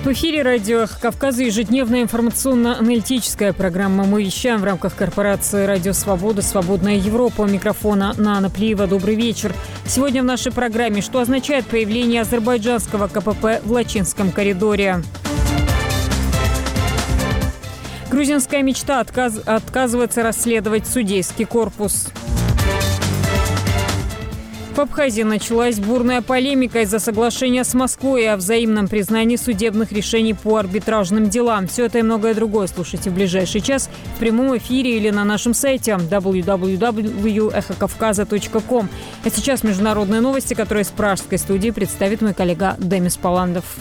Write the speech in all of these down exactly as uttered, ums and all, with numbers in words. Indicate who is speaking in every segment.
Speaker 1: В эфире радио «Эхо Кавказа» ежедневная информационно-аналитическая программа. Мы вещаем в рамках корпорации «Радио Свобода», «Свободная Европа». У микрофона Нана Плиева. Добрый вечер. Сегодня в нашей программе: что означает появление азербайджанского КПП в Лачинском коридоре? Грузинская мечта отказ... отказывается расследовать судейский корпус. В Абхазии началась бурная полемика из-за соглашения с Москвой о взаимном признании судебных решений по арбитражным делам. Все это и многое другое слушайте в ближайший час в прямом эфире или на нашем сайте дабл ю дабл ю дабл ю точка эхо кавказа точка ком. А сейчас международные новости, которые из пражской студии представит мой коллега Демис Паландов.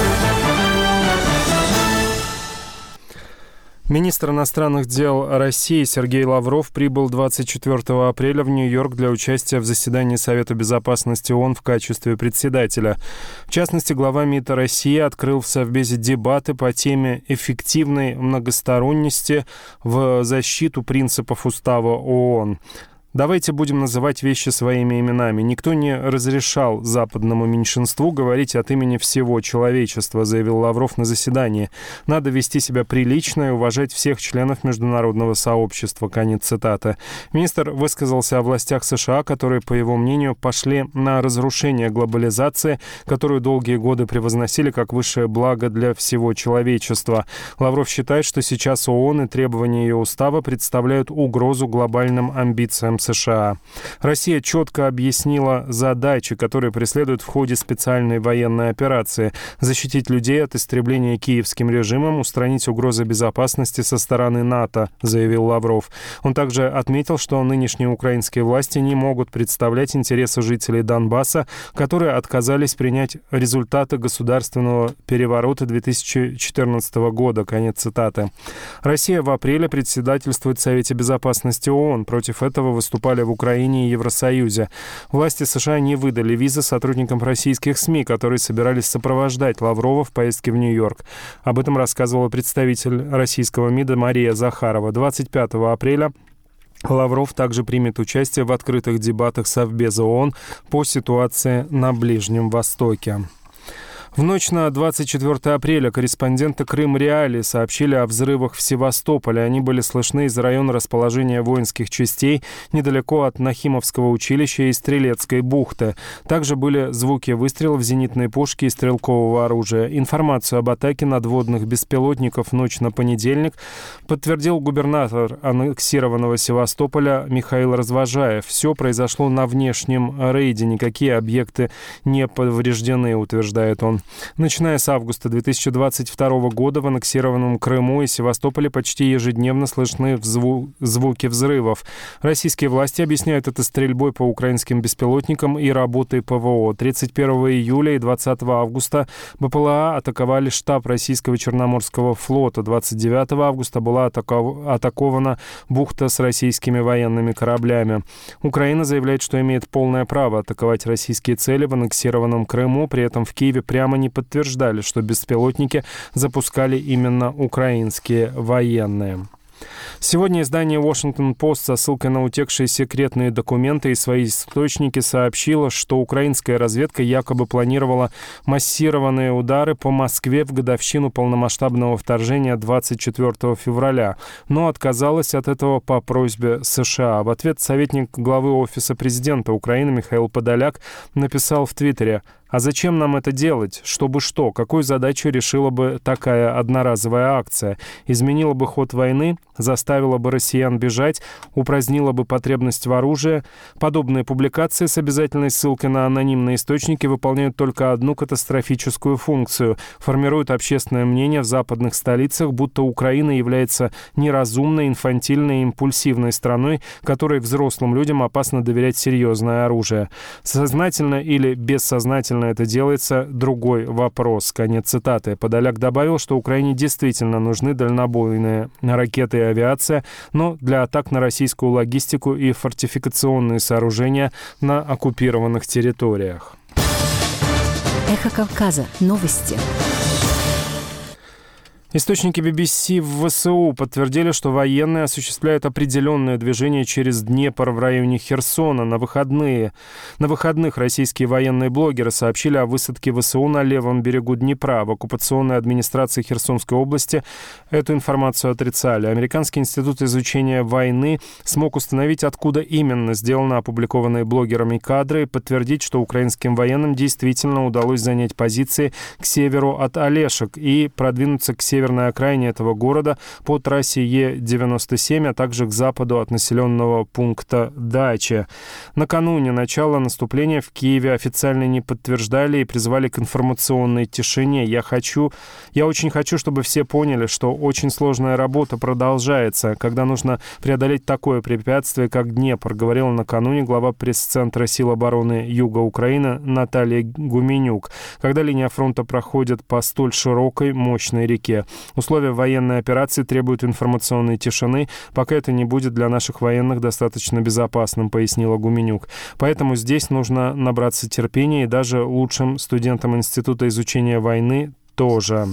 Speaker 2: Министр иностранных дел России Сергей Лавров прибыл двадцать четвёртого апреля в Нью-Йорк для участия в заседании Совета безопасности ООН в качестве председателя. В частности, глава МИД России открыл в Совбезе дебаты по теме эффективной многосторонности в защиту принципов Устава ООН. Давайте будем называть вещи своими именами. Никто не разрешал западному меньшинству говорить от имени всего человечества, заявил Лавров на заседании. Надо вести себя прилично и уважать всех членов международного сообщества. Конец цитаты. Министр высказался о властях США, которые, по его мнению, пошли на разрушение глобализации, которую долгие годы превозносили как высшее благо для всего человечества. Лавров считает, что сейчас ООН и требования ее устава представляют угрозу глобальным амбициям США. Россия четко объяснила задачи, которые преследуют в ходе специальной военной операции: защитить людей от истребления киевским режимом, устранить угрозы безопасности со стороны НАТО, заявил Лавров. Он также отметил, что нынешние украинские власти не могут представлять интересы жителей Донбасса, которые отказались принять результаты государственного переворота две тысячи четырнадцатого года. Конец цитаты. Россия в апреле председательствует в Совете безопасности ООН. Против этого выступает выступали в Украине и Евросоюзе. Власти США не выдали визы сотрудникам российских СМИ, которые собирались сопровождать Лаврова в поездке в Нью-Йорк. Об этом рассказывала представитель российского МИДа Мария Захарова. двадцать пятого апреля Лавров также примет участие в открытых дебатах Совбеза ООН по ситуации на Ближнем Востоке. В ночь на двадцать четвёртое апреля корреспонденты Крым-Реалии сообщили о взрывах в Севастополе. Они были слышны из района расположения воинских частей недалеко от Нахимовского училища и Стрелецкой бухты. Также были звуки выстрелов зенитной пушки и стрелкового оружия. Информацию об атаке надводных беспилотников в ночь на понедельник подтвердил губернатор аннексированного Севастополя Михаил Развожаев. Все произошло на внешнем рейде, никакие объекты не повреждены, утверждает он. Начиная с августа две тысячи двадцать второго года в аннексированном Крыму и Севастополе почти ежедневно слышны взву- звуки взрывов. Российские власти объясняют это стрельбой по украинским беспилотникам и работой ПВО. тридцать первого июля и двадцатого августа БПЛА атаковали штаб российского Черноморского флота. двадцать девятого августа была атако- атакована бухта с российскими военными кораблями. Украина заявляет, что имеет полное право атаковать российские цели в аннексированном Крыму. При этом в Киеве прямо не подтверждали, что беспилотники запускали именно украинские военные. Сегодня издание «Washington Post» со ссылкой на утекшие секретные документы и свои источники сообщило, что украинская разведка якобы планировала массированные удары по Москве в годовщину полномасштабного вторжения двадцать четвёртого февраля, но отказалась от этого по просьбе США. В ответ советник главы Офиса президента Украины Михаил Подоляк написал в Твиттере: «А зачем нам это делать? Чтобы что? Какую задачу решила бы такая одноразовая акция? Изменила бы ход войны? Заставила бы россиян бежать? Упразднила бы потребность в оружии?» Подобные публикации с обязательной ссылкой на анонимные источники выполняют только одну катастрофическую функцию: формируют общественное мнение в западных столицах, будто Украина является неразумной, инфантильной и импульсивной страной, которой взрослым людям опасно доверять серьезное оружие. Сознательно или бессознательно это делается — другой вопрос. Конец цитаты. Подоляк добавил, что Украине действительно нужны дальнобойные ракеты и авиация, но для атак на российскую логистику и фортификационные сооружения на оккупированных территориях.
Speaker 3: Эхо Кавказа. Новости.
Speaker 2: Источники би би си в ВСУ подтвердили, что военные осуществляют определенное движение через Днепр в районе Херсона. На выходные. На выходных российские военные блогеры сообщили о высадке ВСУ на левом берегу Днепра. В оккупационной администрации Херсонской области эту информацию отрицали. Американский институт изучения войны смог установить, откуда именно сделаны опубликованные блогерами кадры, и подтвердить, что украинским военным действительно удалось занять позиции к северу от Олешек и продвинуться к северу на окраине этого города по трассе Е девяносто семь, а также к западу от населенного пункта Дача. Накануне начала наступления в Киеве официально не подтверждали и призывали к информационной тишине. Я хочу, я очень хочу, чтобы все поняли, что очень сложная работа продолжается, когда нужно преодолеть такое препятствие, как Днепр, говорила накануне глава пресс-центра сил обороны Юга Украины Наталья Гуменюк, когда линия фронта проходит по столь широкой, мощной реке. Условия военной операции требуют информационной тишины, пока это не будет для наших военных достаточно безопасным, пояснила Гуменюк. Поэтому здесь нужно набраться терпения, и даже лучшим студентам Института изучения войны тоже.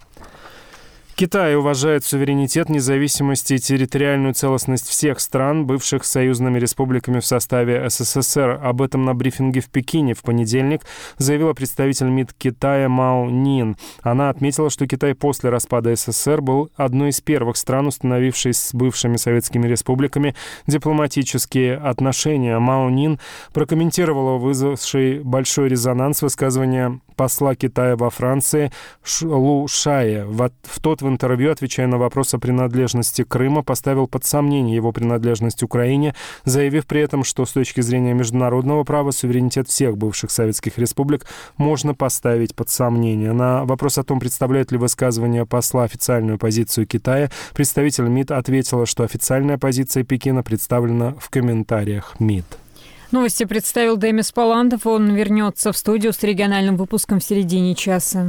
Speaker 2: Китай уважает суверенитет, независимость и территориальную целостность всех стран, бывших союзными республиками в составе эс эс эс эр. Об этом на брифинге в Пекине в понедельник заявила представитель МИД Китая Мао Нин. Она отметила, что Китай после распада эс эс эс эр был одной из первых стран, установившей с бывшими советскими республиками дипломатические отношения. Мао Нин прокомментировала вызвавший большой резонанс высказывания посла Китая во Франции Лу Шая. В, в тот в интервью, отвечая на вопрос о принадлежности Крыма, поставил под сомнение его принадлежность Украине, заявив при этом, что с точки зрения международного права суверенитет всех бывших советских республик можно поставить под сомнение. На вопрос о том, представляет ли высказывание посла официальную позицию Китая, представитель МИД ответила, что официальная позиция Пекина представлена в комментариях МИД.
Speaker 1: Новости представил Демис Палантов. Он вернется в студию с региональным выпуском в середине часа.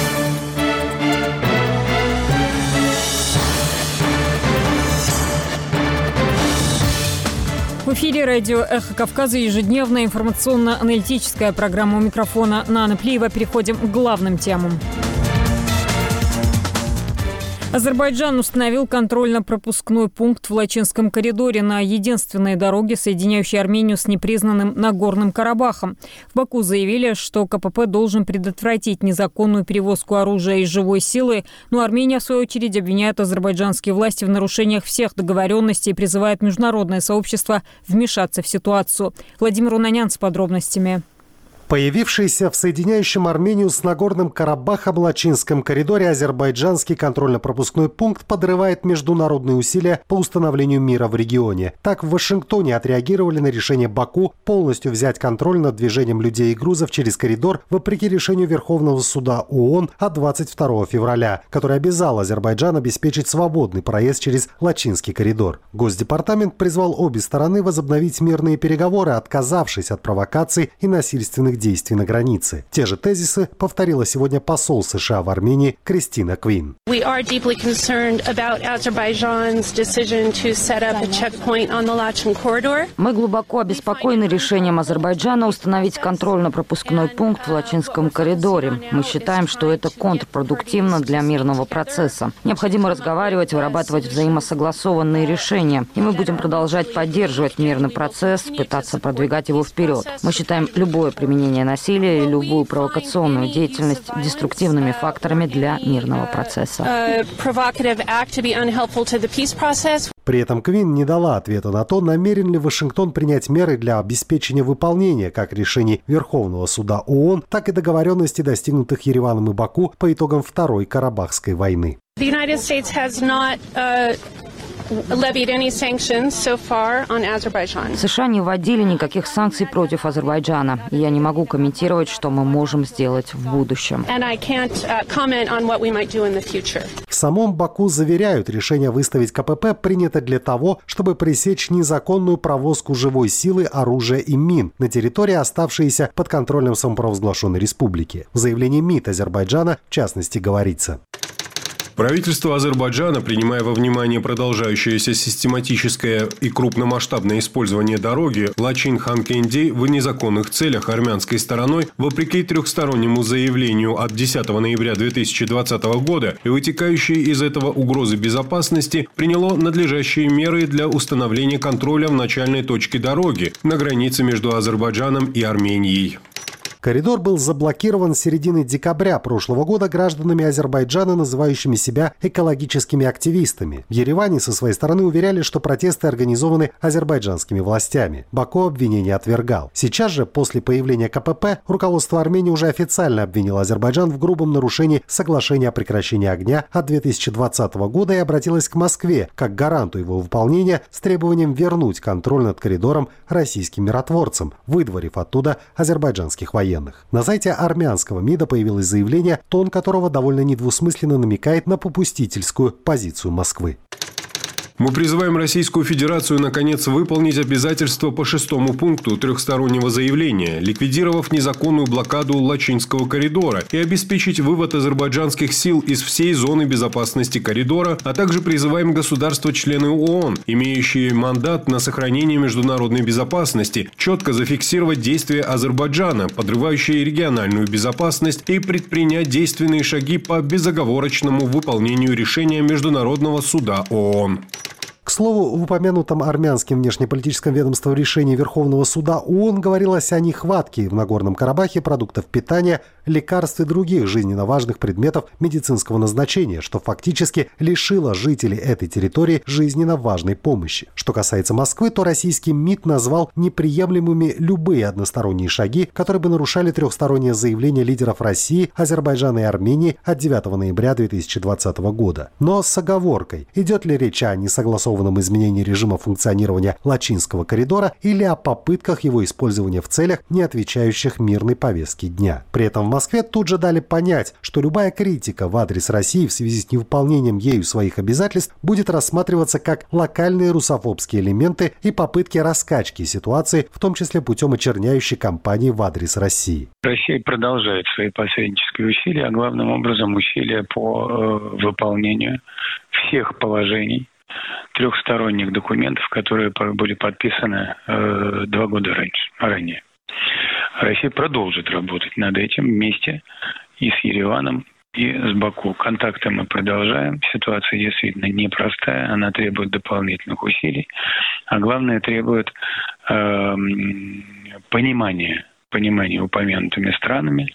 Speaker 1: В эфире радио «Эхо Кавказа» ежедневная информационно-аналитическая программа. У микрофона Нана Плиева. Переходим к главным темам. Азербайджан установил контрольно-пропускной пункт в Лачинском коридоре на единственной дороге, соединяющей Армению с непризнанным Нагорным Карабахом. В Баку заявили, что ка пэ пэ должен предотвратить незаконную перевозку оружия и живой силы, но Армения, в свою очередь, обвиняет азербайджанские власти в нарушениях всех договоренностей и призывает международное сообщество вмешаться в ситуацию. Владимир Унанян с подробностями.
Speaker 3: Появившийся в соединяющем Армению с Нагорным Карабахом Лачинском коридоре азербайджанский контрольно-пропускной пункт подрывает международные усилия по установлению мира в регионе. Так, в Вашингтоне отреагировали на решение Баку полностью взять контроль над движением людей и грузов через коридор, вопреки решению Верховного суда ООН от двадцать второго февраля, который обязал Азербайджан обеспечить свободный проезд через Лачинский коридор. Госдепартамент призвал обе стороны возобновить мирные переговоры, отказавшись от провокаций и насильственных действий на границе. Те же тезисы повторила сегодня посол США в Армении Кристина Квин.
Speaker 4: Мы
Speaker 5: глубоко обеспокоены решением Азербайджана установить контрольно-пропускной пункт в Лачинском коридоре. Мы считаем, что это контрпродуктивно для мирного процесса. Необходимо разговаривать, вырабатывать взаимосогласованные решения. И мы будем продолжать поддерживать мирный процесс, пытаться продвигать его вперед. Мы считаем любое применение насилия и любую провокационную деятельность деструктивными факторами для мирного процесса.
Speaker 3: При этом Квин не дала ответа на то, намерен ли Вашингтон принять меры для обеспечения выполнения как решений Верховного суда ООН, так и договоренностей, достигнутых Ереваном и Баку по итогам Второй Карабахской войны.
Speaker 5: США не вводили никаких санкций против Азербайджана. И я не могу комментировать, что мы можем сделать в будущем.
Speaker 3: В самом Баку заверяют, решение выставить ка пэ пэ принято для того, чтобы пресечь незаконную провозку живой силы, оружия и мин на территории, оставшиеся под контролем самопровозглашенной республики. В заявлении МИД Азербайджана, в частности, говорится:
Speaker 4: Правительство Азербайджана, принимая во внимание продолжающееся систематическое и крупномасштабное использование дороги Лачин-Ханкенди в незаконных целях армянской стороной, вопреки трехстороннему заявлению от десятого ноября две тысячи двадцатого года и вытекающие из этого угрозы безопасности, приняло надлежащие меры для установления контроля в начальной точке дороги на границе между Азербайджаном и Арменией.
Speaker 3: Коридор был заблокирован с середины декабря прошлого года гражданами Азербайджана, называющими себя экологическими активистами. В Ереване со своей стороны уверяли, что протесты организованы азербайджанскими властями. Баку обвинение отвергал. Сейчас же, после появления ка пэ пэ, руководство Армении уже официально обвинило Азербайджан в грубом нарушении соглашения о прекращении огня от две тысячи двадцатого года и обратилось к Москве как к гаранту его выполнения с требованием вернуть контроль над коридором российским миротворцам, выдворив оттуда азербайджанских военных. На сайте армянского МИДа появилось заявление, тон которого довольно недвусмысленно намекает на попустительскую позицию Москвы.
Speaker 4: Мы призываем Российскую Федерацию наконец выполнить обязательства по шестому пункту трехстороннего заявления, ликвидировав незаконную блокаду Лачинского коридора и обеспечить вывод азербайджанских сил из всей зоны безопасности коридора, а также призываем государства-члены ООН, имеющие мандат на сохранение международной безопасности, четко зафиксировать действия Азербайджана, подрывающие региональную безопасность, и предпринять действенные шаги по безоговорочному выполнению решения Международного суда ООН.
Speaker 3: К слову, в упомянутом армянским внешнеполитическом ведомством решении Верховного суда ООН говорилось о нехватке в Нагорном Карабахе продуктов питания, лекарств и других жизненно важных предметов медицинского назначения, что фактически лишило жителей этой территории жизненно важной помощи. Что касается Москвы, то российский МИД назвал неприемлемыми любые односторонние шаги, которые бы нарушали трехстороннее заявление лидеров России, Азербайджана и Армении от девятого ноября две тысячи двадцатого года. Но с оговоркой, идет ли речь о несогласованном изменении режима функционирования Лачинского коридора или о попытках его использования в целях, не отвечающих мирной повестке дня. При этом в Москве тут же дали понять, что любая критика в адрес России в связи с невыполнением ею своих обязательств будет рассматриваться как локальные русофобские элементы и попытки раскачки ситуации, в том числе путем очерняющей кампании в адрес России.
Speaker 6: Россия продолжает свои посреднические усилия, а главным образом усилия по э, выполнению всех положений трехсторонних документов, которые были подписаны э, два года раньше, ранее. Россия продолжит работать над этим вместе и с Ереваном, и с Баку. Контакты мы продолжаем. Ситуация действительно непростая, она требует дополнительных усилий, а главное требует э, понимания, понимания упомянутыми странами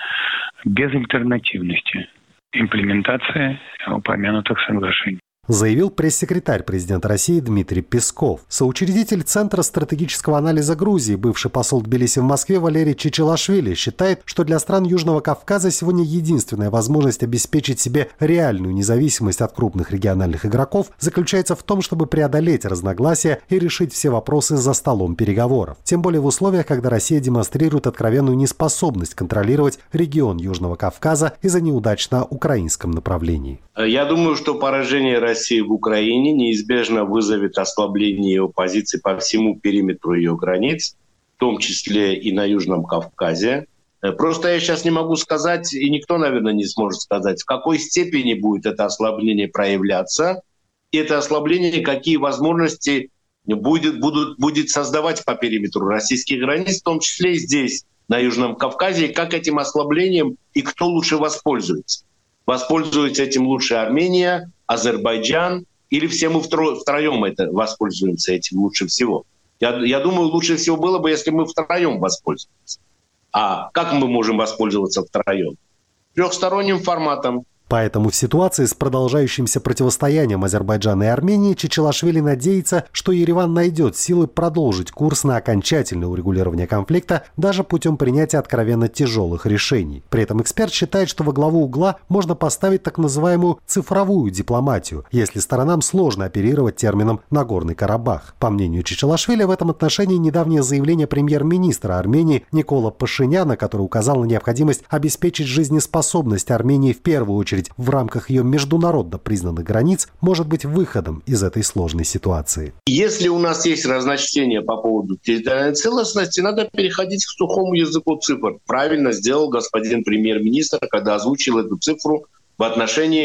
Speaker 6: безальтернативности имплементации упомянутых соглашений.
Speaker 3: Заявил пресс-секретарь президента России Дмитрий Песков. Соучредитель Центра стратегического анализа Грузии, бывший посол Тбилиси в Москве Валерий Чичилашвили считает, что для стран Южного Кавказа сегодня единственная возможность обеспечить себе реальную независимость от крупных региональных игроков заключается в том, чтобы преодолеть разногласия и решить все вопросы за столом переговоров. Тем более в условиях, когда Россия демонстрирует откровенную неспособность контролировать регион Южного Кавказа из-за неудач на украинском направлении.
Speaker 7: Я думаю, что поражение России в Украине неизбежно вызовет ослабление ее позиций по всему периметру ее границ, в том числе и на Южном Кавказе. Просто я сейчас не могу сказать, и никто, наверное, не сможет сказать, в какой степени будет это ослабление проявляться, и это ослабление какие возможности будет, будут, будет создавать по периметру российских границ, в том числе и здесь, на Южном Кавказе, и как этим ослаблением и кто лучше воспользуется. Воспользуется этим лучше Армения, Азербайджан, или все мы втро- втроем это воспользуемся этим лучше всего. Я, я думаю, лучше всего было бы, если мы втроем воспользуемся. А как мы можем воспользоваться втроем? Трехсторонним форматом.
Speaker 3: Поэтому в ситуации с продолжающимся противостоянием Азербайджана и Армении Чичилашвили надеется, что Ереван найдет силы продолжить курс на окончательное урегулирование конфликта даже путем принятия откровенно тяжелых решений. При этом эксперт считает, что во главу угла можно поставить так называемую цифровую дипломатию, если сторонам сложно оперировать термином «Нагорный Карабах». По мнению Чичилашвили, в этом отношении недавнее заявление премьер-министра Армении Никола Пашиняна, который указал на необходимость обеспечить жизнеспособность Армении в первую очередь в рамках ее международно признанных границ, может быть выходом из этой сложной ситуации.
Speaker 7: Если у нас есть разночтение по поводу территориальной целостности, надо переходить к сухому языку цифр. Правильно сделал господин премьер-министр, когда озвучил эту цифру в отношении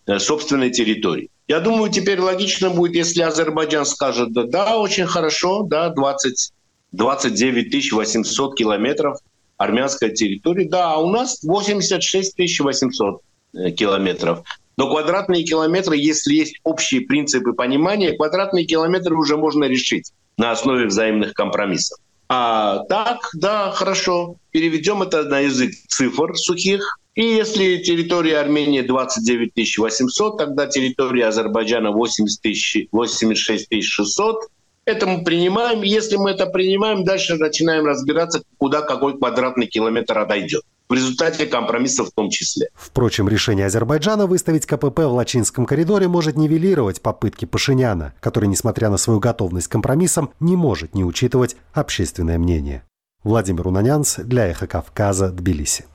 Speaker 7: собственной территории. Я думаю, теперь логично будет, если Азербайджан скажет, да, да, очень хорошо, да, двадцать, двадцать девять тысяч восемьсот километров армянской территории, да, а у нас восемьдесят шесть тысяч восемьсот километров. Но квадратные километры, если есть общие принципы понимания, квадратные километры уже можно решить на основе взаимных компромиссов. А так, да, хорошо, переведем это на язык цифр сухих. И если территория Армении двадцать девять тысяч восемьсот, тогда территория Азербайджана восемьдесят шесть тысяч шестьсот. Это мы принимаем. Если мы это принимаем, дальше начинаем разбираться, куда какой квадратный километр отойдет. В результате компромиссов в том числе.
Speaker 3: Впрочем, решение Азербайджана выставить КПП в Лачинском коридоре может нивелировать попытки Пашиняна, который, несмотря на свою готовность к компромиссам, не может не учитывать общественное мнение. Владимир Унанянц для «Эхо Кавказа», Тбилиси.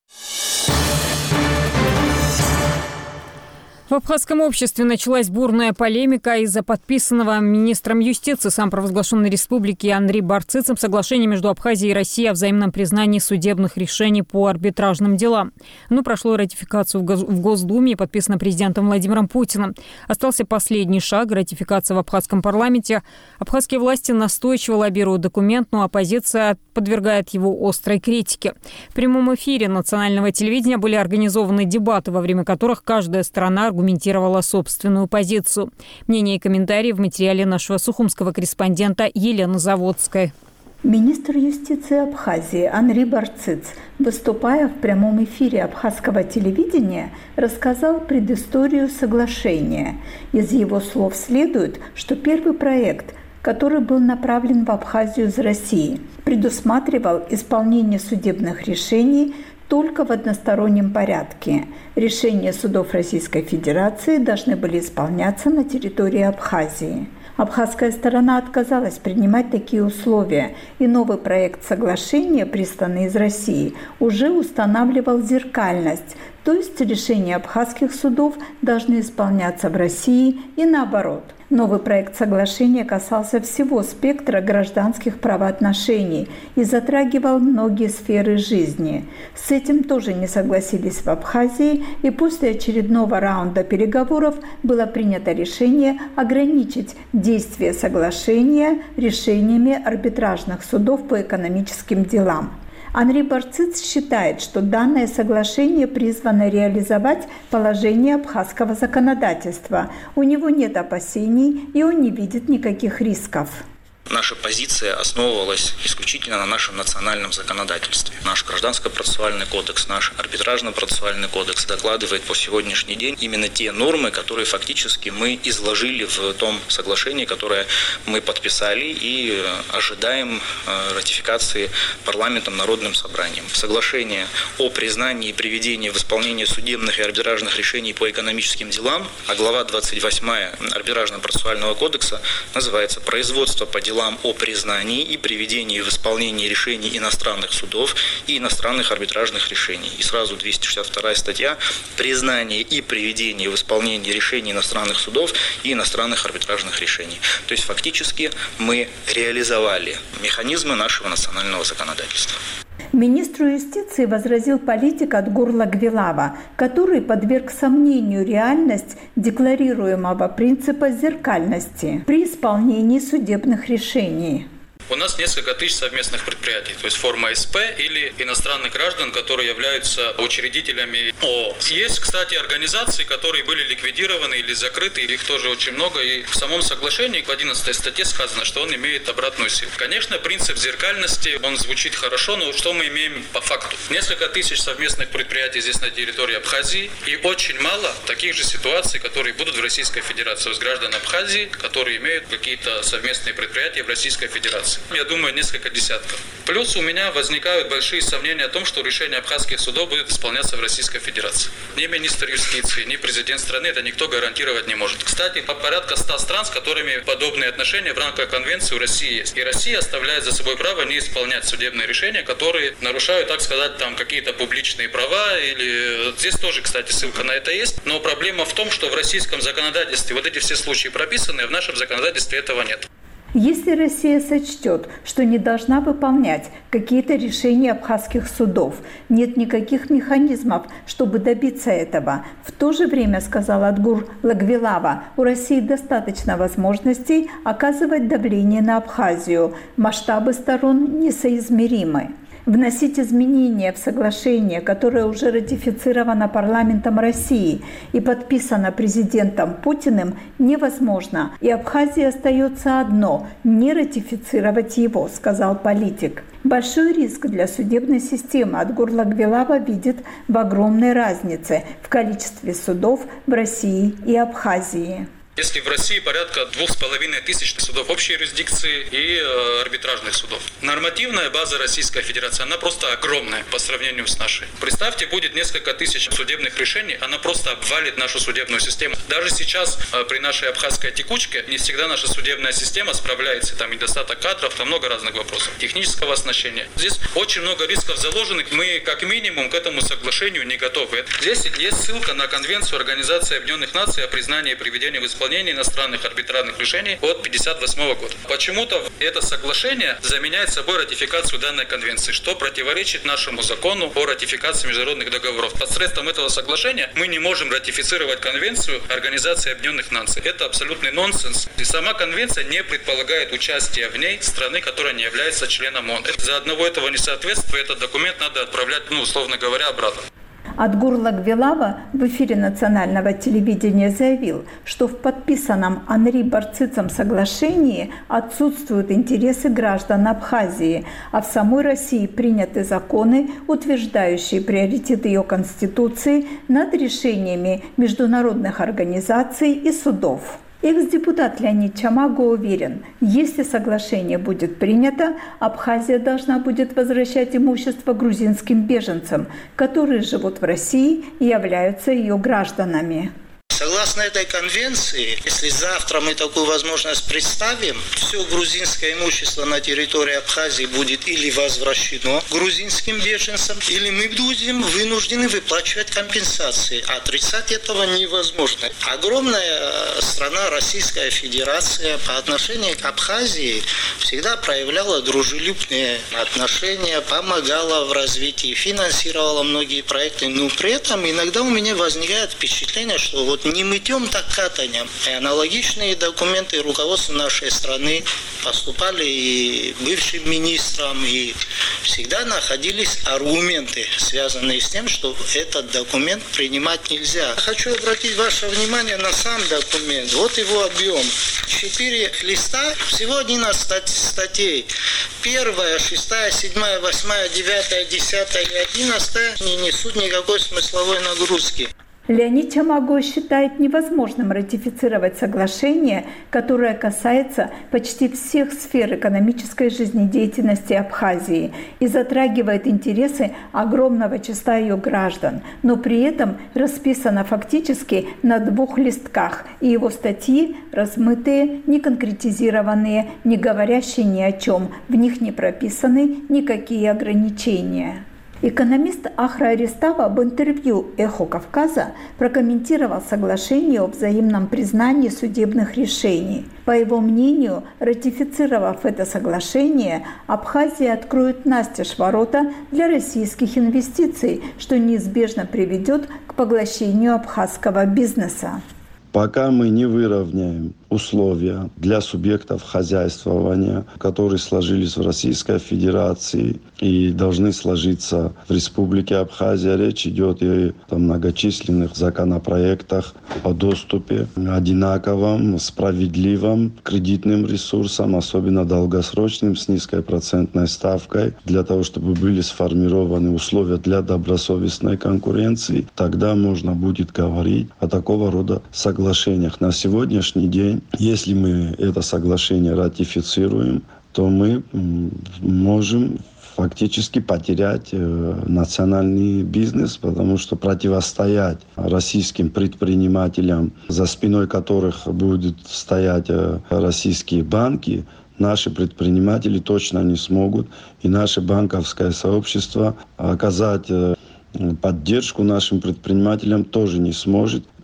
Speaker 1: В абхазском обществе началась бурная полемика из-за подписанного министром юстиции самопровозглашенной республики Анри Барцицем соглашения между Абхазией и Россией о взаимном признании судебных решений по арбитражным делам. Оно прошло ратификацию в Госдуме и подписано президентом Владимиром Путиным. Остался последний шаг – ратификация в абхазском парламенте. Абхазские власти настойчиво лоббируют документ, но оппозиция подвергает его острой критике. В прямом эфире национального телевидения были организованы дебаты, во время которых каждая сторона аргументировала собственную позицию. Мнения и комментарии в материале нашего сухумского корреспондента Елены Заводской.
Speaker 8: Министр юстиции Абхазии Анри Барциц, выступая в прямом эфире абхазского телевидения, рассказал предысторию соглашения. Из его слов следует, что первый проект, который был направлен в Абхазию из России, предусматривал исполнение судебных решений только в одностороннем порядке. Решения судов Российской Федерации должны были исполняться на территории Абхазии. Абхазская сторона отказалась принимать такие условия, и новый проект соглашения, присланный из России, уже устанавливал зеркальность, то есть решения абхазских судов должны исполняться в России и наоборот. Новый проект соглашения касался всего спектра гражданских правоотношений и затрагивал многие сферы жизни. С этим тоже не согласились в Абхазии, и после очередного раунда переговоров было принято решение ограничить действие соглашения решениями арбитражных судов по экономическим делам. Анри Барциц считает, что данное соглашение призвано реализовать положение абхазского законодательства. У него нет опасений, и он не видит никаких рисков.
Speaker 9: Наша позиция основывалась исключительно на нашем национальном законодательстве. Наш гражданско-процессуальный кодекс, наш арбитражно-процессуальный кодекс докладывает по сегодняшний день именно те нормы, которые фактически мы изложили в том соглашении, которое мы подписали и ожидаем ратификации парламентом, народным собранием. Соглашение о признании и приведении в исполнение судебных и арбитражных решений по экономическим делам, а глава двадцать восьмая арбитражно-процессуального кодекса называется «Производство по делам о признании и приведении в исполнение решений иностранных судов и иностранных арбитражных решений». И сразу двести шестьдесят вторая статья «Признание и приведение в исполнение решений иностранных судов и иностранных арбитражных решений». То есть фактически мы реализовали механизмы нашего национального законодательства.
Speaker 8: Министру юстиции возразил политик от горла Гвилава, который подверг сомнению реальность декларируемого принципа зеркальности при исполнении судебных решений.
Speaker 10: У нас несколько тысяч совместных предприятий, то есть форма СП или иностранных граждан, которые являются учредителями ООО. Есть, кстати, организации, которые были ликвидированы или закрыты, их тоже очень много. И в самом соглашении в одиннадцатой статье сказано, что он имеет обратную силу. Конечно, принцип зеркальности, он звучит хорошо, но что мы имеем по факту? Несколько тысяч совместных предприятий здесь на территории Абхазии и очень мало таких же ситуаций, которые будут в Российской Федерации. То есть граждан Абхазии, которые имеют какие-то совместные предприятия в Российской Федерации. Я думаю, несколько десятков. Плюс у меня возникают большие сомнения о том, что решение абхазских судов будет исполняться в Российской Федерации. Ни министр юстиции, ни президент страны это никто гарантировать не может. Кстати, по порядка ста стран, с которыми подобные отношения в рамках конвенции у России есть. И Россия оставляет за собой право не исполнять судебные решения, которые нарушают, так сказать, там какие-то публичные права. Или здесь тоже, кстати, ссылка на это есть. Но проблема в том, что в российском законодательстве вот эти все случаи прописаны, а в нашем законодательстве этого нет.
Speaker 8: Если Россия сочтет, что не должна выполнять какие-то решения абхазских судов, нет никаких механизмов, чтобы добиться этого. В то же время, сказал Адгур Лагвилава, у России достаточно возможностей оказывать давление на Абхазию. Масштабы сторон несоизмеримы. Вносить изменения в соглашение, которое уже ратифицировано парламентом России и подписано президентом Путиным, невозможно. И Абхазии остается одно – не ратифицировать его, сказал политик. Большой риск для судебной системы Адгур Лагвилава видит в огромной разнице в количестве судов в России и Абхазии.
Speaker 10: Если в России порядка двух с половиной тысяч судов общей юрисдикции и э, арбитражных судов. Нормативная база Российской Федерации, она просто огромная по сравнению с нашей. Представьте, будет несколько тысяч судебных решений, она просто обвалит нашу судебную систему. Даже сейчас э, при нашей абхазской текучке не всегда наша судебная система справляется. Там недостаток кадров, там много разных вопросов. Технического оснащения. Здесь очень много рисков заложенных. Мы как минимум к этому соглашению не готовы. Здесь есть ссылка на Конвенцию Организации Объединенных Наций о признании и приведении в исполнение иностранных арбитражных решений от пятьдесят восьмого года. Почему-то это соглашение заменяет собой ратификацию данной конвенции, что противоречит нашему закону о ратификации международных договоров. Посредством этого соглашения мы не можем ратифицировать конвенцию Организации Объединенных Наций. Это абсолютный нонсенс. И сама конвенция не предполагает участие в ней страны, которая не является членом ООН. За одного этого несоответствия этот документ надо отправлять, ну, условно говоря, обратно.
Speaker 8: Адгур Лагвилава в эфире национального телевидения заявил, что в подписанном Анри Барцицем соглашении отсутствуют интересы граждан Абхазии, а в самой России приняты законы, утверждающие приоритет ее конституции над решениями международных организаций и судов. Экс-депутат Леонид Чамаго уверен, если соглашение будет принято, Абхазия должна будет возвращать имущество грузинским беженцам, которые живут в России и являются ее гражданами.
Speaker 11: Согласно этой конвенции, если завтра мы такую возможность представим, все грузинское имущество на территории Абхазии будет или возвращено грузинским беженцам, или мы будем вынуждены выплачивать компенсации. Отрицать этого невозможно. Огромная страна, Российская Федерация, по отношению к Абхазии всегда проявляла дружелюбные отношения, помогала в развитии, финансировала многие проекты, но при этом иногда у меня возникает впечатление, что вот не мытьем, так катанем. И аналогичные документы руководства нашей страны поступали и бывшим министрам, и всегда находились аргументы, связанные с тем, что этот документ принимать нельзя. Хочу обратить ваше внимание на сам документ. Вот его объем. Четыре листа, всего одиннадцать статей. Первая, шестая, седьмая, восьмая, девятая, десятая и одиннадцатая не несут никакой смысловой нагрузки.
Speaker 8: Леонид Чамаго считает невозможным ратифицировать соглашение, которое касается почти всех сфер экономической жизнедеятельности Абхазии и затрагивает интересы огромного числа ее граждан, но при этом расписано фактически на двух листках, и его статьи размытые, не конкретизированные, не говорящие ни о чем, в них не прописаны никакие ограничения. Экономист Ахра Аристава в интервью «Эхо Кавказа» прокомментировал соглашение о взаимном признании судебных решений. По его мнению, ратифицировав это соглашение, Абхазия откроет настежь ворота для российских инвестиций, что неизбежно приведет к поглощению абхазского бизнеса.
Speaker 12: Пока мы не выровняем условия для субъектов хозяйствования, которые сложились в Российской Федерации и должны сложиться в Республике Абхазия, речь идет и о многочисленных законопроектах о доступе одинаковым, справедливым кредитным ресурсам, особенно долгосрочным, с низкой процентной ставкой, для того, чтобы были сформированы условия для добросовестной конкуренции, тогда можно будет говорить о такого рода соглашениях. На сегодняшний день, если мы это соглашение ратифицируем, то мы можем фактически потерять национальный бизнес, потому что противостоять российским предпринимателям, за спиной которых будут стоять российские банки, наши предприниматели точно не смогут. И наше банковское сообщество оказать поддержку нашим предпринимателям тоже не сможет.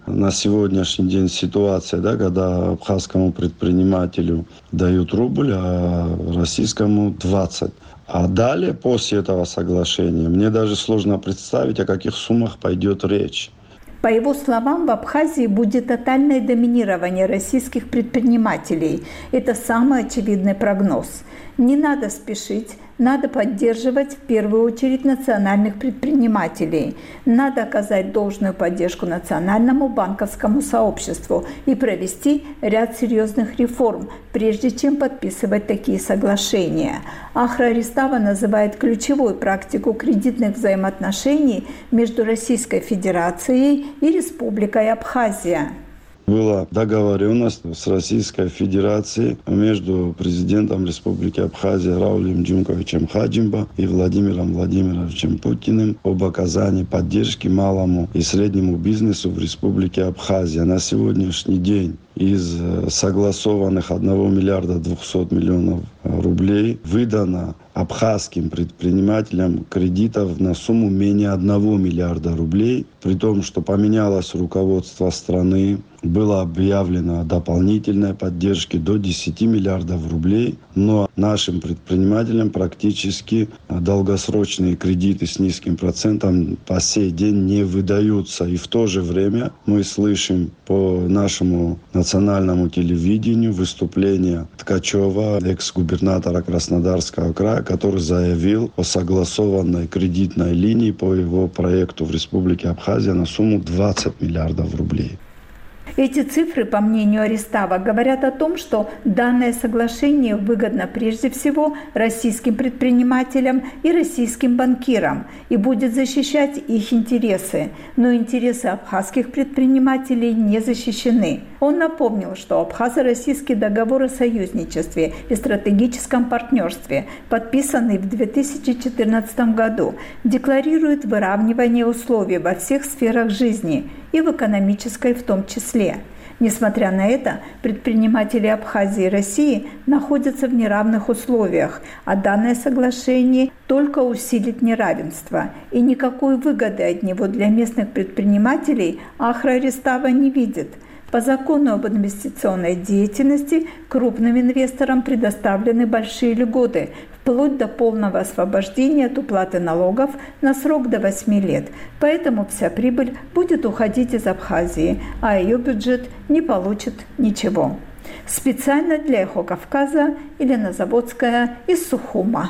Speaker 12: на сегодняшний день ситуация, да, когда абхазскому предпринимателю дают рубль, а российскому двадцать. А далее, после этого соглашения, мне даже сложно представить, о каких суммах пойдет речь.
Speaker 8: По его словам, в Абхазии будет тотальное доминирование российских предпринимателей. Это самый очевидный прогноз. Не надо спешить, надо поддерживать в первую очередь национальных предпринимателей. Надо оказать должную поддержку национальному банковскому сообществу и провести ряд серьезных реформ, прежде чем подписывать такие соглашения. Ахра Арестава называет ключевой практику кредитных взаимоотношений между Российской Федерацией и Республикой Абхазия.
Speaker 12: Была договоренность с Российской Федерацией между президентом Республики Абхазия Раулем Джунковичем Хаджимба и Владимиром Владимировичем Путиным об оказании поддержки малому и среднему бизнесу в Республике Абхазия. На сегодняшний день из согласованных одного миллиарда двухсот миллионов рублей выдано абхазским предпринимателям кредитов на сумму менее одного миллиарда рублей, при том, что поменялось руководство страны, было объявлено о дополнительной поддержке до десяти миллиардов рублей, но нашим предпринимателям практически долгосрочные кредиты с низким процентом по сей день не выдаются. И в то же время мы слышим по нашему национальному телевидению выступление Ткачева, экс-губернатора Краснодарского края, который заявил о согласованной кредитной линии по его проекту в Республике Абхазия на сумму двадцать миллиардов рублей.
Speaker 8: Эти цифры, по мнению Арестава, говорят о том, что данное соглашение выгодно прежде всего российским предпринимателям и российским банкирам и будет защищать их интересы. Но интересы абхазских предпринимателей не защищены. Он напомнил, что абхазо-российский договор о союзничестве и стратегическом партнерстве, подписанный в две тысячи четырнадцатом году, декларирует выравнивание условий во всех сферах жизни и в экономической в том числе. Несмотря на это, предприниматели Абхазии и России находятся в неравных условиях, а данное соглашение только усилит неравенство. И никакой выгоды от него для местных предпринимателей Ахра Арестава не видит. По закону об инвестиционной деятельности крупным инвесторам предоставлены большие льготы, вплоть до полного освобождения от уплаты налогов на срок до восьми лет. Поэтому вся прибыль будет уходить из Абхазии, а ее бюджет не получит ничего. Специально для «Эхо Кавказа» Елена Заводская из Сухума.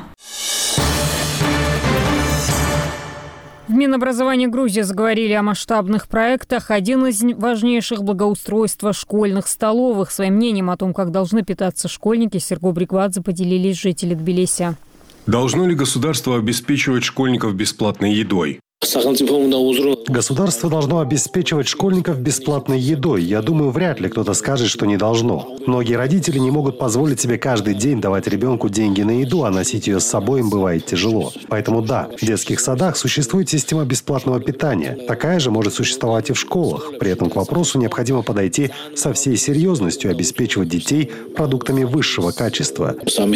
Speaker 1: В Минобразовании Грузии заговорили о масштабных проектах. Один из важнейших – благоустройство школьных столовых. Своим мнением о том, как должны питаться школьники, Серго Бриквадзе поделились жители Тбилиси.
Speaker 4: Должно ли государство обеспечивать школьников бесплатной едой?
Speaker 3: Государство должно обеспечивать школьников бесплатной едой. Я думаю, вряд ли кто-то скажет, что не должно. Многие родители не могут позволить себе каждый день давать ребенку деньги на еду, а носить ее с собой им бывает тяжело. Поэтому да, в детских садах существует система бесплатного питания. Такая же может существовать и в школах. При этом к вопросу необходимо подойти со всей серьезностью и обеспечивать детей продуктами высшего качества.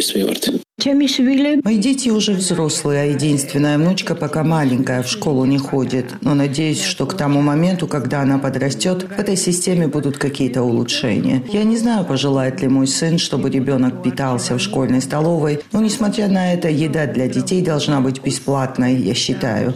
Speaker 13: Мои дети уже взрослые, а единственная внучка пока маленькая, в школу не ходит. Но надеюсь, что к тому моменту, когда она подрастет, в этой системе будут какие-то улучшения. Я не знаю, пожелает ли мой сын, чтобы ребенок питался в школьной столовой, но, несмотря на это, еда для детей должна быть бесплатной, я считаю.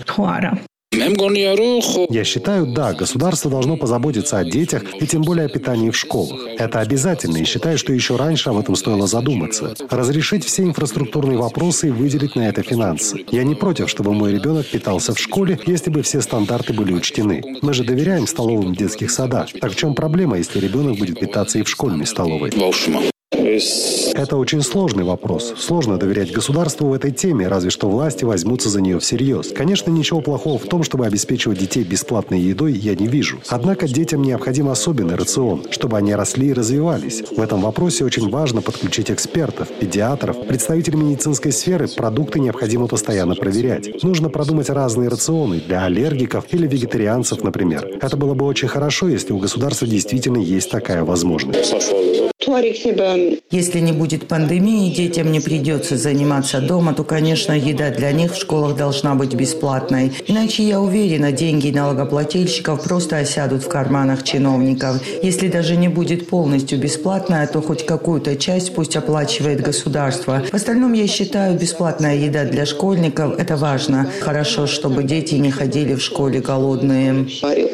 Speaker 3: Я считаю, да, государство должно позаботиться о детях и тем более о питании в школах. Это обязательно, и считаю, что еще раньше об этом стоило задуматься. Разрешить все инфраструктурные вопросы и выделить на это финансы. Я не против, чтобы мой ребенок питался в школе, если бы все стандарты были учтены. Мы же доверяем столовым в детских садах. Так в чем проблема, если ребенок будет питаться и в школьной столовой? Это очень сложный вопрос. Сложно доверять государству в этой теме, разве что власти возьмутся за нее всерьез. Конечно, ничего плохого в том, чтобы обеспечивать детей бесплатной едой, я не вижу. Однако детям необходим особенный рацион, чтобы они росли и развивались. В этом вопросе очень важно подключить экспертов, педиатров, представителей медицинской сферы. Продукты необходимо постоянно проверять. Нужно продумать разные рационы для аллергиков или вегетарианцев, например. Это было бы очень хорошо, если у государства действительно есть такая возможность.
Speaker 13: Если не будет пандемии, детям не придется заниматься дома, то, конечно, еда для них в школах должна быть бесплатной. Иначе, я уверена, деньги налогоплательщиков просто осядут в карманах чиновников. Если даже не будет полностью бесплатная, то хоть какую-то часть пусть оплачивает государство. В остальном, я считаю, бесплатная еда для школьников – это важно. Хорошо, чтобы дети не ходили в школе голодные.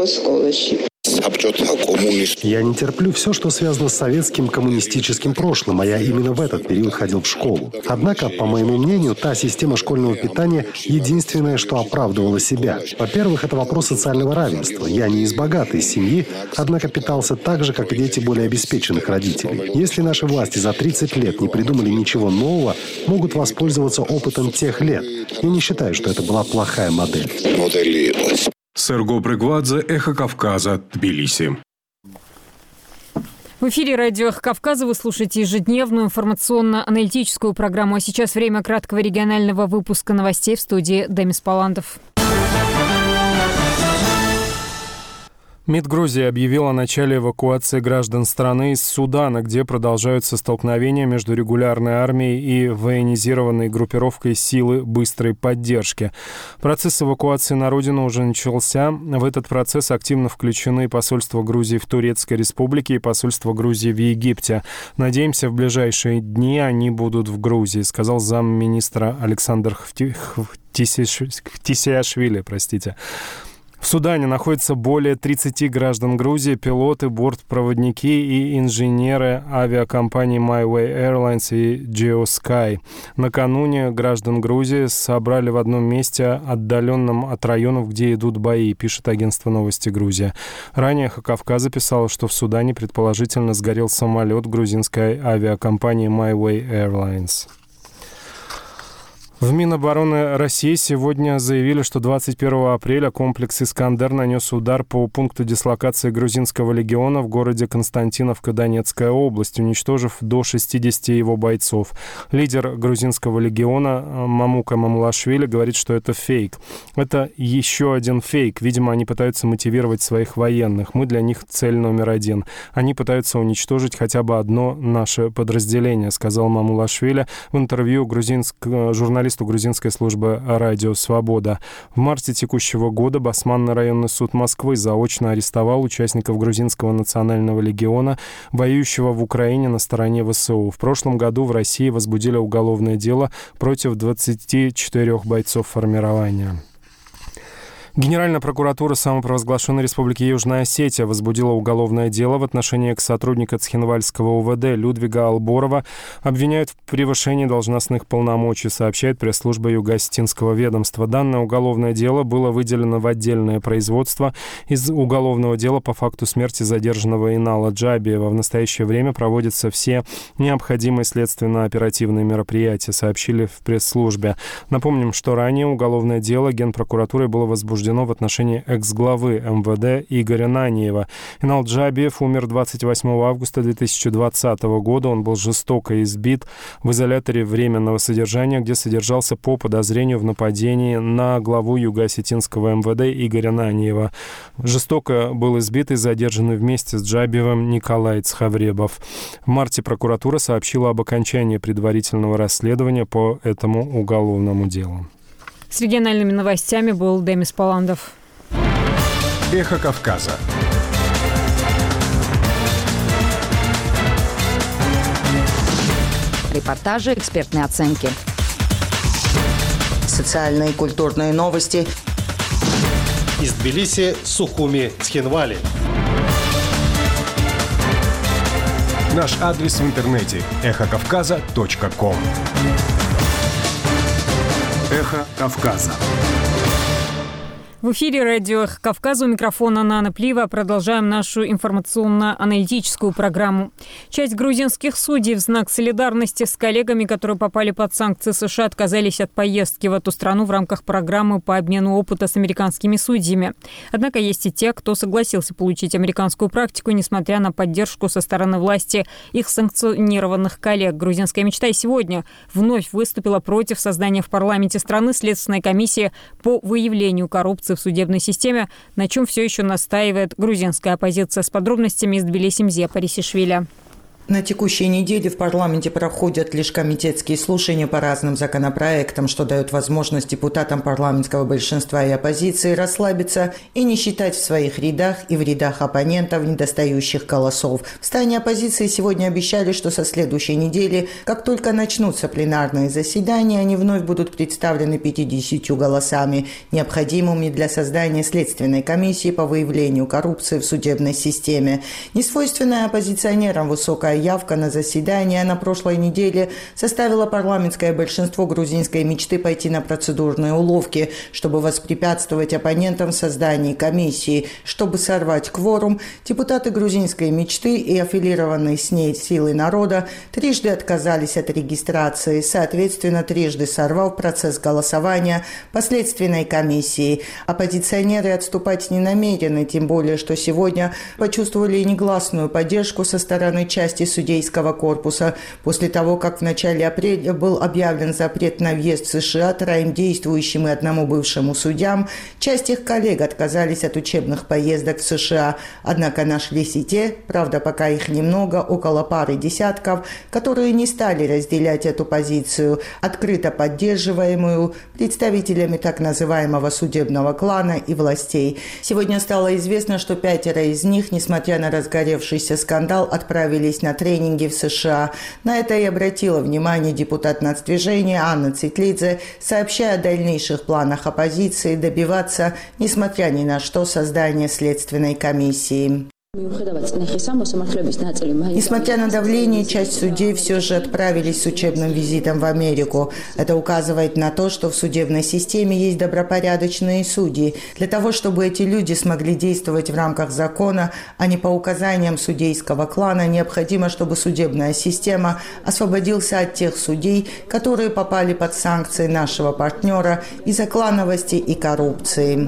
Speaker 3: Я не терплю все, что связано с советским коммунистическим прошлым, а я именно в этот период ходил в школу. Однако, по моему мнению, та система школьного питания единственное, что оправдывала себя. Во-первых, это вопрос социального равенства. Я не из богатой семьи, однако питался так же, как и дети более обеспеченных родителей. Если наши власти за тридцать лет не придумали ничего нового, могут воспользоваться опытом тех лет. Я не считаю, что это была плохая модель.
Speaker 4: Серго Пригвадзе, Эхо Кавказа, Тбилиси.
Speaker 1: В эфире радио «Эхо Кавказа» вы слушаете ежедневную информационно-аналитическую программу. А сейчас время краткого регионального выпуска новостей в студии Демис Паландов.
Speaker 2: МИД Грузии объявил о начале эвакуации граждан страны из Судана, где продолжаются столкновения между регулярной армией и военизированной группировкой силы быстрой поддержки. Процесс эвакуации на родину уже начался. В этот процесс активно включены посольство Грузии в Турецкой Республике и посольство Грузии в Египте. Надеемся, в ближайшие дни они будут в Грузии, сказал замминистра Александр Хтисиашвили, простите. В Судане находится более тридцати граждан Грузии, пилоты, бортпроводники и инженеры авиакомпаний MyWay Airlines и GeoSky. Накануне граждан Грузии собрали в одном месте, отдаленном от районов, где идут бои, пишет агентство «Новости Грузия». Ранее «Эхо Кавказа» писало, что в Судане предположительно сгорел самолет грузинской авиакомпании MyWay Airlines. В Минобороны России сегодня заявили, что двадцать первого апреля комплекс «Искандер» нанес удар по пункту дислокации грузинского легиона в городе Константиновка, Донецкая область, уничтожив до шестидесяти его бойцов. Лидер грузинского легиона Мамука Мамулашвили говорит, что это фейк. Это еще один фейк. Видимо, они пытаются мотивировать своих военных. Мы для них цель номер один. Они пытаются уничтожить хотя бы одно наше подразделение, сказал Мамулашвили в интервью грузинскому журналисту грузинской службы «Радио Свобода». В марте текущего года Басманный районный суд Москвы заочно арестовал участников грузинского национального легиона, воюющего в Украине на стороне ВСУ. В прошлом году в России возбудили уголовное дело против двадцати четырёх бойцов формирования. Генеральная прокуратура самопровозглашенной Республики Южная Осетия возбудила уголовное дело в отношении экс-сотрудника Цхинвальского УВД Людвига Алборова. Обвиняют в превышении должностных полномочий, сообщает пресс-служба Юго-Осетинского ведомства. Данное уголовное дело было выделено в отдельное производство из уголовного дела по факту смерти задержанного Инала Джабиева. В настоящее время проводятся все необходимые следственно-оперативные мероприятия, сообщили в пресс-службе. Напомним, что ранее уголовное дело Генпрокуратурой было возбуждено в отношении экс-главы эм вэ дэ Игоря Наниева. Инал Джабиев умер двадцать восьмого августа две тысячи двадцатого года. Он был жестоко избит в изоляторе временного содержания, где содержался по подозрению в нападении на главу Юго-Осетинского эм вэ дэ Игоря Наниева. Жестоко был избит и задержанный вместе с Джабиевым Николай Цхавребов. В марте прокуратура сообщила об окончании предварительного расследования по этому уголовному делу.
Speaker 1: С региональными новостями был Демис Паландов.
Speaker 4: Эхо Кавказа.
Speaker 5: Репортажи, экспертные оценки.
Speaker 13: Социальные и культурные новости.
Speaker 3: Из Тбилиси, Сухуми, Цхинвали.
Speaker 4: Наш адрес в интернете – эхо кавказа точка ком. Эхо Кавказа.
Speaker 1: В эфире радио «Эхо Кавказа», у микрофона Нана Плива. Продолжаем нашу информационно-аналитическую программу. Часть грузинских судей в знак солидарности с коллегами, которые попали под санкции США, отказались от поездки в эту страну в рамках программы по обмену опыта с американскими судьями. Однако есть и те, кто согласился получить американскую практику, несмотря на поддержку со стороны власти их санкционированных коллег. Грузинская мечта и сегодня вновь выступила против создания в парламенте страны Следственной комиссии по выявлению коррупции в судебной системе, на чем все еще настаивает грузинская оппозиция. С подробностями из Тбилиси Мзия Парисишвили.
Speaker 13: На текущей неделе в парламенте проходят лишь комитетские слушания по разным законопроектам, что дает возможность депутатам парламентского большинства и оппозиции расслабиться и не считать в своих рядах и в рядах оппонентов недостающих голосов. В стане оппозиции сегодня обещали, что со следующей недели, как только начнутся пленарные заседания, они вновь будут представлены пятьюдесятью голосами, необходимыми для создания следственной комиссии по выявлению коррупции в судебной системе. Несвойственная оппозиционерам высокая явка на заседание на прошлой неделе заставила парламентское большинство грузинской мечты пойти на процедурные уловки, чтобы воспрепятствовать оппонентам в создании комиссии. Чтобы сорвать кворум, депутаты грузинской мечты и аффилированные с ней силы народа трижды отказались от регистрации, соответственно, трижды сорвав процесс голосования по следственной комиссии. Оппозиционеры отступать не намерены, тем более, что сегодня почувствовали негласную поддержку со стороны части судейского корпуса после того, как в начале апреля был объявлен запрет на въезд в США троим действующим и одному бывшему судьям. Часть их коллег отказались от учебных поездок в США, однако нашлись и те, правда пока их немного, около пары десятков, которые не стали разделять эту позицию, открыто поддерживаемую представителями так называемого судебного клана и властей. Сегодня стало известно, что пятеро из них, несмотря на разгоревшийся скандал, отправились на тренинги в США. На это и обратила внимание депутат нацдвижения Анна Цитлидзе, сообщая о дальнейших планах оппозиции добиваться, несмотря ни на что, создания следственной комиссии. Несмотря на давление, часть судей все же отправились с учебным визитом в Америку. Это указывает на то, что в судебной системе есть добропорядочные судьи. Для того, чтобы эти люди смогли действовать в рамках закона, а не по указаниям судейского клана, необходимо, чтобы судебная система освободился от тех судей, которые попали под санкции нашего партнера из-за клановости и коррупции.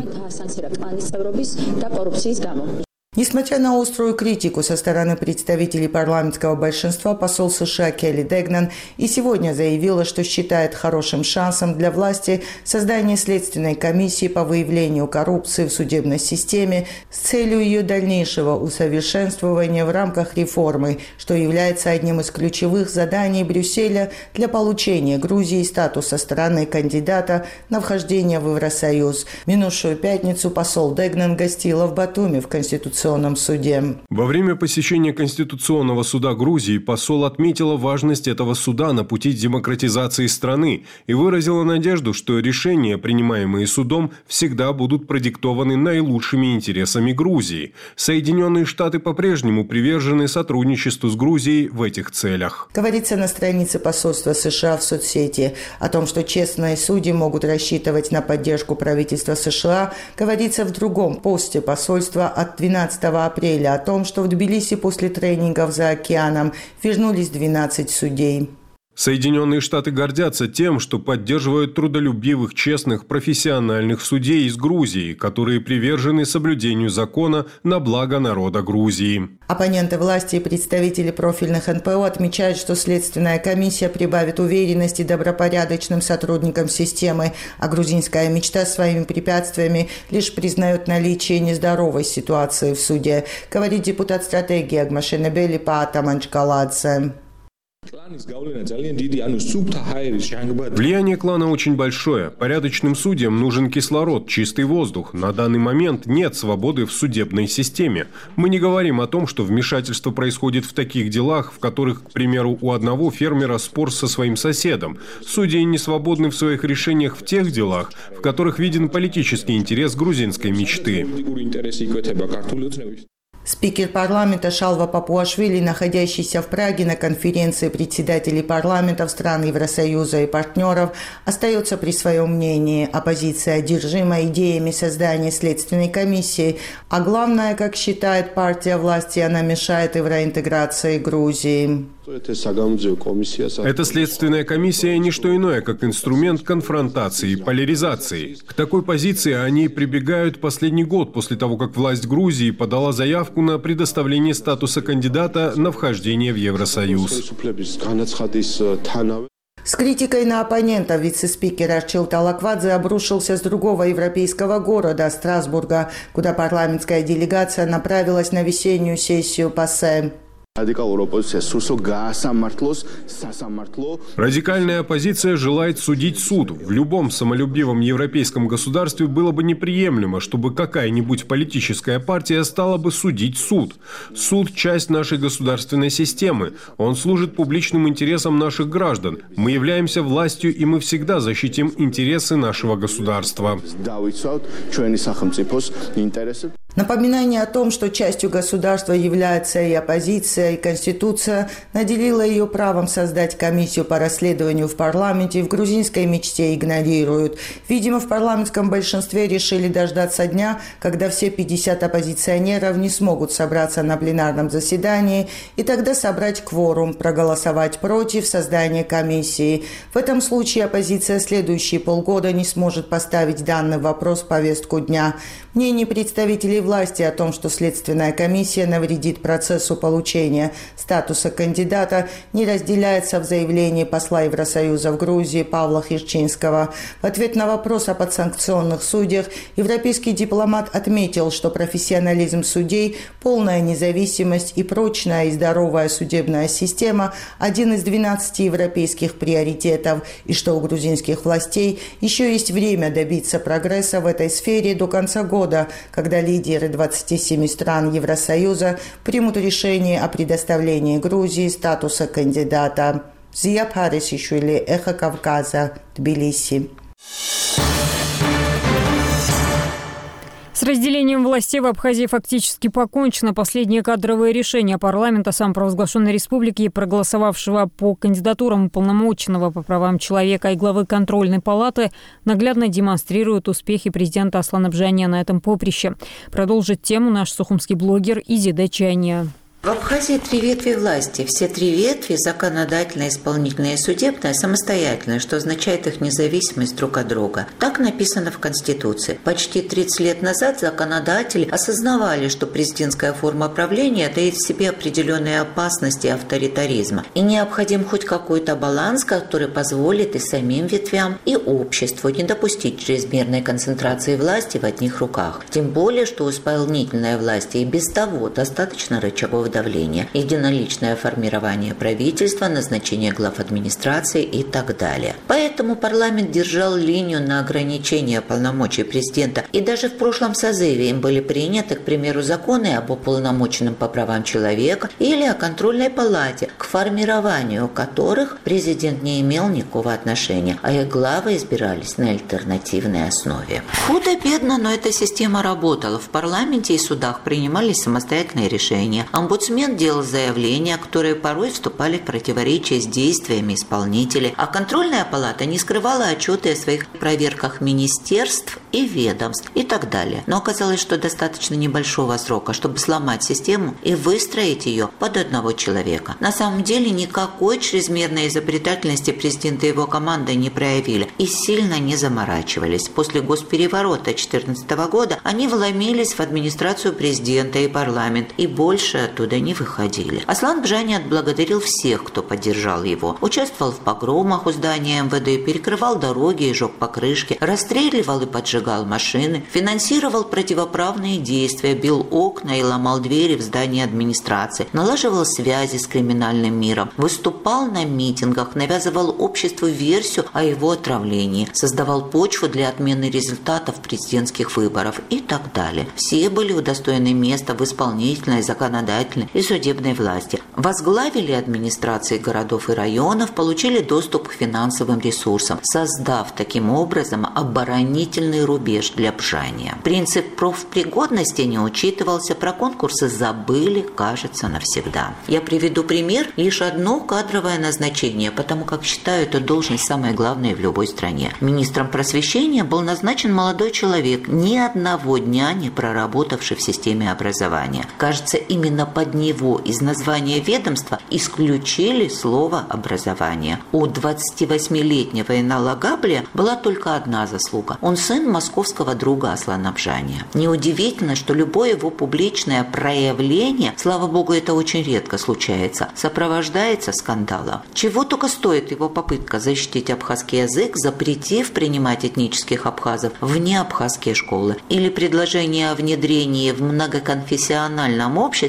Speaker 13: Несмотря на острую критику со стороны представителей парламентского большинства, посол США Келли Дегнан и сегодня заявила, что считает хорошим шансом для власти создание следственной комиссии по выявлению коррупции в судебной системе с целью ее дальнейшего усовершенствования в рамках реформы, что является одним из ключевых заданий Брюсселя для получения Грузии статуса страны кандидата на вхождение в Евросоюз. В минувшую пятницу посол Дегнан гостила в Батуми в Конституционном суде.
Speaker 4: Во время посещения Конституционного суда Грузии посол отметила важность этого суда на пути демократизации страны и выразила надежду, что решения, принимаемые судом, всегда будут продиктованы наилучшими интересами Грузии. Соединенные Штаты по-прежнему привержены сотрудничеству с Грузией в этих целях.
Speaker 13: Говорится на странице посольства США в соцсети о том, что честные судьи могут рассчитывать на поддержку правительства США. Говорится в другом посте посольства от двенадцатого апреля о том, что в Тбилиси после тренингов за океаном вернулись двенадцать судей.
Speaker 4: Соединенные Штаты гордятся тем, что поддерживают трудолюбивых, честных, профессиональных судей из Грузии, которые привержены соблюдению закона на благо народа Грузии.
Speaker 13: Оппоненты власти и представители профильных эн пэ о отмечают, что следственная комиссия прибавит уверенности добропорядочным сотрудникам системы, а грузинская мечта своими препятствиями лишь признает наличие нездоровой ситуации в суде, говорит депутат стратегии Агмашенебели Паата Манчкаладзе.
Speaker 4: Влияние клана очень большое. Порядочным судьям нужен кислород, чистый воздух. На данный момент нет свободы в судебной системе. Мы не говорим о том, что вмешательство происходит в таких делах, в которых, к примеру, у одного фермера спор со своим соседом. Судьи не свободны в своих решениях в тех делах, в которых виден политический интерес грузинской мечты.
Speaker 13: Спикер парламента Шалва Папуашвили, находящийся в Праге на конференции председателей парламентов стран Евросоюза и партнеров, остается при своем мнении. Оппозиция одержима идеями создания следственной комиссии, а главное, как считает партия власти, она мешает евроинтеграции Грузии.
Speaker 4: Эта следственная комиссия – не что иное, как инструмент конфронтации и поляризации. К такой позиции они прибегают последний год после того, как власть Грузии подала заявку на предоставление статуса кандидата на вхождение в Евросоюз.
Speaker 13: С критикой на оппонентов вице-спикер Арчил Талаквадзе обрушился с другого европейского города, Страсбурга, куда парламентская делегация направилась на весеннюю сессию ПАСЕ.
Speaker 4: Радикальная оппозиция желает судить суд. В любом самолюбивом европейском государстве было бы неприемлемо, чтобы какая-нибудь политическая партия стала бы судить суд. Суд – часть нашей государственной системы. Он служит публичным интересам наших граждан. Мы являемся властью, и мы всегда защитим интересы нашего государства.
Speaker 13: Напоминание о том, что частью государства является и оппозиция, и Конституция, наделила ее правом создать комиссию по расследованию в парламенте, в грузинской мечте игнорируют. Видимо, в парламентском большинстве решили дождаться дня, когда все пятьдесят оппозиционеров не смогут собраться на пленарном заседании, и тогда собрать кворум, проголосовать против создания комиссии. В этом случае оппозиция следующие полгода не сможет поставить данный вопрос в повестку дня. Мнение представителей власти о том, что Следственная комиссия навредит процессу получения статуса кандидата, не разделяется в заявлении посла Евросоюза в Грузии Павла Хирчинского. В ответ на вопрос о подсанкционных судьях европейский дипломат отметил, что профессионализм судей, полная независимость и прочная и здоровая судебная система – один из двенадцати европейских приоритетов, и что у грузинских властей еще есть время добиться прогресса в этой сфере до конца года, когда лидеры двадцати семи стран Евросоюза примут решение о предоставлении Грузии статуса кандидата. Зия Парисишвили, Эхо Кавказа, Тбилиси.
Speaker 1: С разделением властей в Абхазии фактически покончено. Последнее кадровое решение парламента самопровозглашенной республики, проголосовавшего по кандидатурам уполномоченного по правам человека и главы контрольной палаты, наглядно демонстрирует успехи президента Аслана Бжания на этом поприще. Продолжит тему наш сухумский блогер Изида Чания.
Speaker 14: В Абхазии три ветви власти. Все три ветви – законодательная, исполнительная и судебная – самостоятельные, что означает их независимость друг от друга. Так написано в Конституции. Почти тридцать лет назад законодатели осознавали, что президентская форма правления таит в себе определенные опасности авторитаризма. И необходим хоть какой-то баланс, который позволит и самим ветвям, и обществу не допустить чрезмерной концентрации власти в одних руках. Тем более, что у исполнительной власти и без того достаточно рычагов давления, единоличное формирование правительства, назначение глав администрации и так далее. Поэтому парламент держал линию на ограничение полномочий президента, и даже в прошлом созыве им были приняты, к примеру, законы об уполномоченном по правам человека или о контрольной палате, к формированию которых президент не имел никакого отношения, а их главы избирались на альтернативной основе. Худо-бедно, но эта система работала. В парламенте и судах принимались самостоятельные решения. Омбудсмен делал заявления, которые порой вступали в противоречие с действиями исполнителей, а контрольная палата не скрывала отчеты о своих проверках министерств и ведомств и так далее. Но оказалось, что достаточно небольшого срока, чтобы сломать систему и выстроить ее под одного человека. На самом деле никакой чрезмерной изобретательности президент и его команда не проявили и сильно не заморачивались. После госпереворота две тысячи четырнадцатого года они вломились в администрацию президента и парламент и больше оттуда не выходили. Аслан Бжания отблагодарил всех, кто поддержал его. Участвовал в погромах у здания эм вэ дэ, перекрывал дороги и жег покрышки, расстреливал и поджигал машины, финансировал противоправные действия, бил окна и ломал двери в здании администрации, налаживал связи с криминальным миром, выступал на митингах, навязывал обществу версию о его отравлении, создавал почву для отмены результатов президентских выборов и так далее. Все были удостоены места в исполнительной, законодательной и судебной власти. Возглавили администрации городов и районов, получили доступ к финансовым ресурсам, создав таким образом оборонительный рубеж для Бжания. Принцип профпригодности не учитывался, про конкурсы забыли, кажется, навсегда. Я приведу пример: лишь одно кадровое назначение, потому как считаю эту должность самой главной в любой стране. Министром просвещения был назначен молодой человек, ни одного дня не проработавший в системе образования. Кажется, именно под него из названия ведомства исключили слово «образование». У двадцативосьмилетнего Инала Габлия была только одна заслуга. Он сын московского друга Аслана Бжания. Неудивительно, что любое его публичное проявление, слава богу, это очень редко случается, сопровождается скандалом. Чего только стоит его попытка защитить абхазский язык, запретив принимать этнических абхазов в неабхазские школы, или предложение о внедрении в многоконфессиональном обществе, где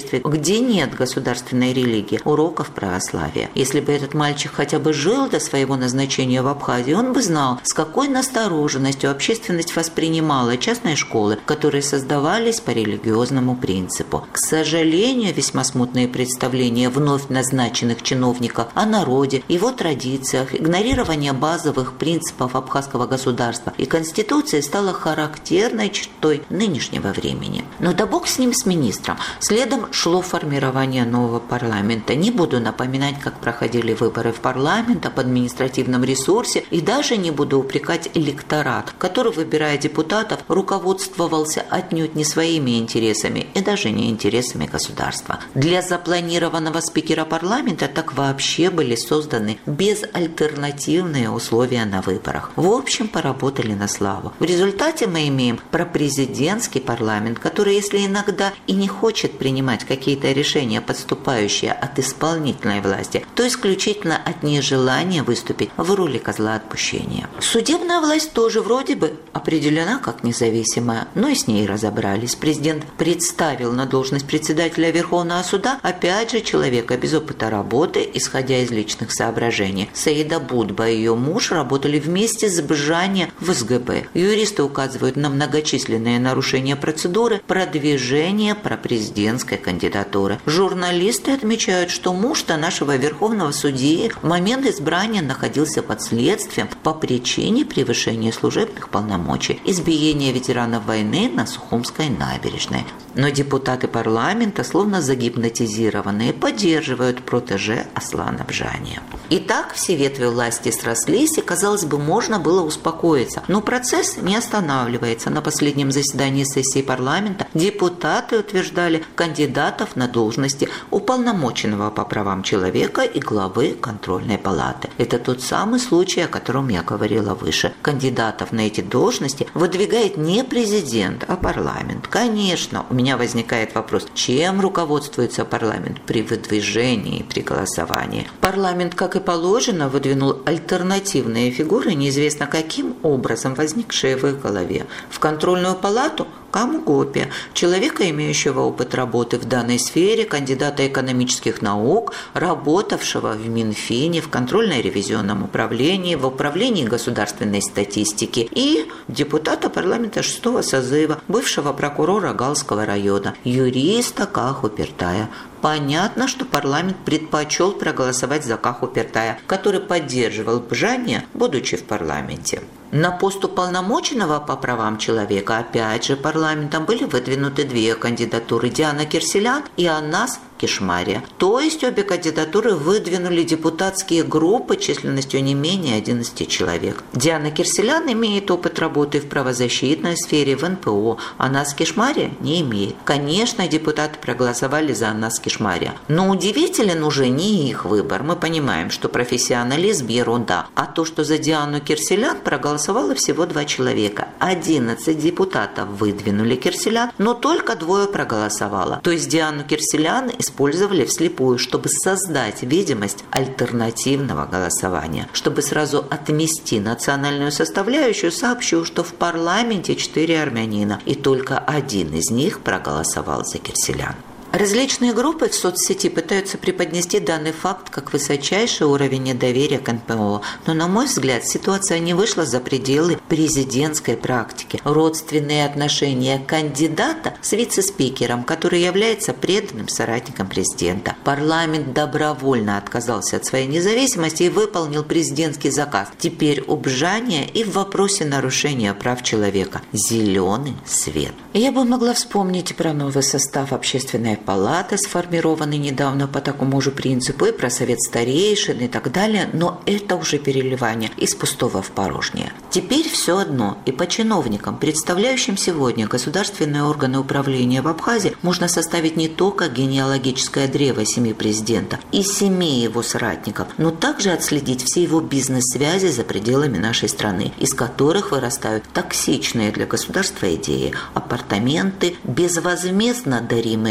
Speaker 14: где нет государственной религии, уроков православия. Если бы этот мальчик хотя бы жил до своего назначения в Абхазии, он бы знал, с какой настороженностью общественность воспринимала частные школы, которые создавались по религиозному принципу. К сожалению, весьма смутные представления вновь назначенных чиновников о народе, его традициях, игнорирование базовых принципов абхазского государства и Конституции стало характерной чертой нынешнего времени. Но да бог с ним, с министром. Следом шло формирование нового парламента. Не буду напоминать, как проходили выборы в парламент, об административном ресурсе, и даже не буду упрекать электорат, который, выбирая депутатов, руководствовался отнюдь не своими интересами и даже не интересами государства. Для запланированного спикера парламента так вообще были созданы безальтернативные условия на выборах. В общем, поработали на славу. В результате мы имеем пропрезидентский парламент, который, если иногда и не хочет принимать какие-то решения, подступающие от исполнительной власти, то исключительно от нежелания выступить в роли козла отпущения. Судебная власть тоже вроде бы определена как независимая, но и с ней разобрались. Президент представил на должность председателя Верховного суда опять же человека без опыта работы, исходя из личных соображений. Саида Будба и ее муж работали вместе с Бжане в эс гэ бэ. Юристы указывают на многочисленные нарушения процедуры продвижения пропрезидентской кандидатуры. Журналисты отмечают, что муж-то нашего верховного судьи в момент избрания находился под следствием по причине превышения служебных полномочий, избиения ветеранов войны на Сухумской набережной. Но депутаты парламента, словно загипнотизированные, поддерживают протеже Аслана Бжани. Итак, все ветви власти срослись, и, казалось бы, можно было успокоиться. Но процесс не останавливается. На последнем заседании сессии парламента депутаты утверждали кандидатов на должности уполномоченного по правам человека и главы контрольной палаты. Это тот самый случай, о котором я говорила выше. Кандидатов на эти должности выдвигает не президент, а парламент. Конечно, у меня возникает вопрос, чем руководствуется парламент при выдвижении и при голосовании. Парламент, как и положено, выдвинул альтернативные фигуры, неизвестно каким образом возникшие в их голове. В контрольную палату Каму Гопи, человека, имеющего опыт работы в данной сфере, кандидата экономических наук, работавшего в Минфине, в контрольно-ревизионном управлении, в управлении государственной статистики, и депутата парламента шестого созыва, бывшего прокурора Галского района, юриста Каху Пертая. Понятно, что парламент предпочел проголосовать за Каху Пертая, который поддерживал Бжани, будучи в парламенте. На пост уполномоченного по правам человека, опять же, парламентом были выдвинуты две кандидатуры – Диана Кирселян и Анас Кишмария. То есть обе кандидатуры выдвинули депутатские группы численностью не менее одиннадцати человек. Диана Кирселян имеет опыт работы в правозащитной сфере, в эн пэ о. Анас Кишмария не имеет. Конечно, депутаты проголосовали за Анас Кишмария. Но удивителен уже не их выбор. Мы понимаем, что профессионализм – ерунда. А то, что за Диану Кирселян проголосовало всего два человека. одиннадцать депутатов выдвинули Кирселян, но только двое проголосовало. То есть Диану Кирселян использовали вслепую, чтобы создать видимость альтернативного голосования. Чтобы сразу отмести национальную составляющую, сообщу, что в парламенте четыре армянина, и только один из них проголосовал за Кирселян. Различные группы в соцсети пытаются преподнести данный факт как высочайший уровень недоверия к эн пэ о. Но, на мой взгляд, ситуация не вышла за пределы президентской практики. Родственные отношения кандидата с вице-спикером, который является преданным соратником президента. Парламент добровольно отказался от своей независимости и выполнил президентский заказ. Теперь у Бжани и в вопросе нарушения прав человека зеленый свет. Я бы могла вспомнить про новый состав общественной палаты, сформированный недавно по такому же принципу, и про совет старейшин и так далее, но это уже переливание из пустого в порожнее. Теперь все одно, и по чиновникам, представляющим сегодня государственные органы управления в Абхазии, можно составить не только генеалогическое древо семьи президента и семей его соратников, но также отследить все его бизнес-связи за пределами нашей страны, из которых вырастают токсичные для государства идеи, апартаменты, безвозмездно даримые дачи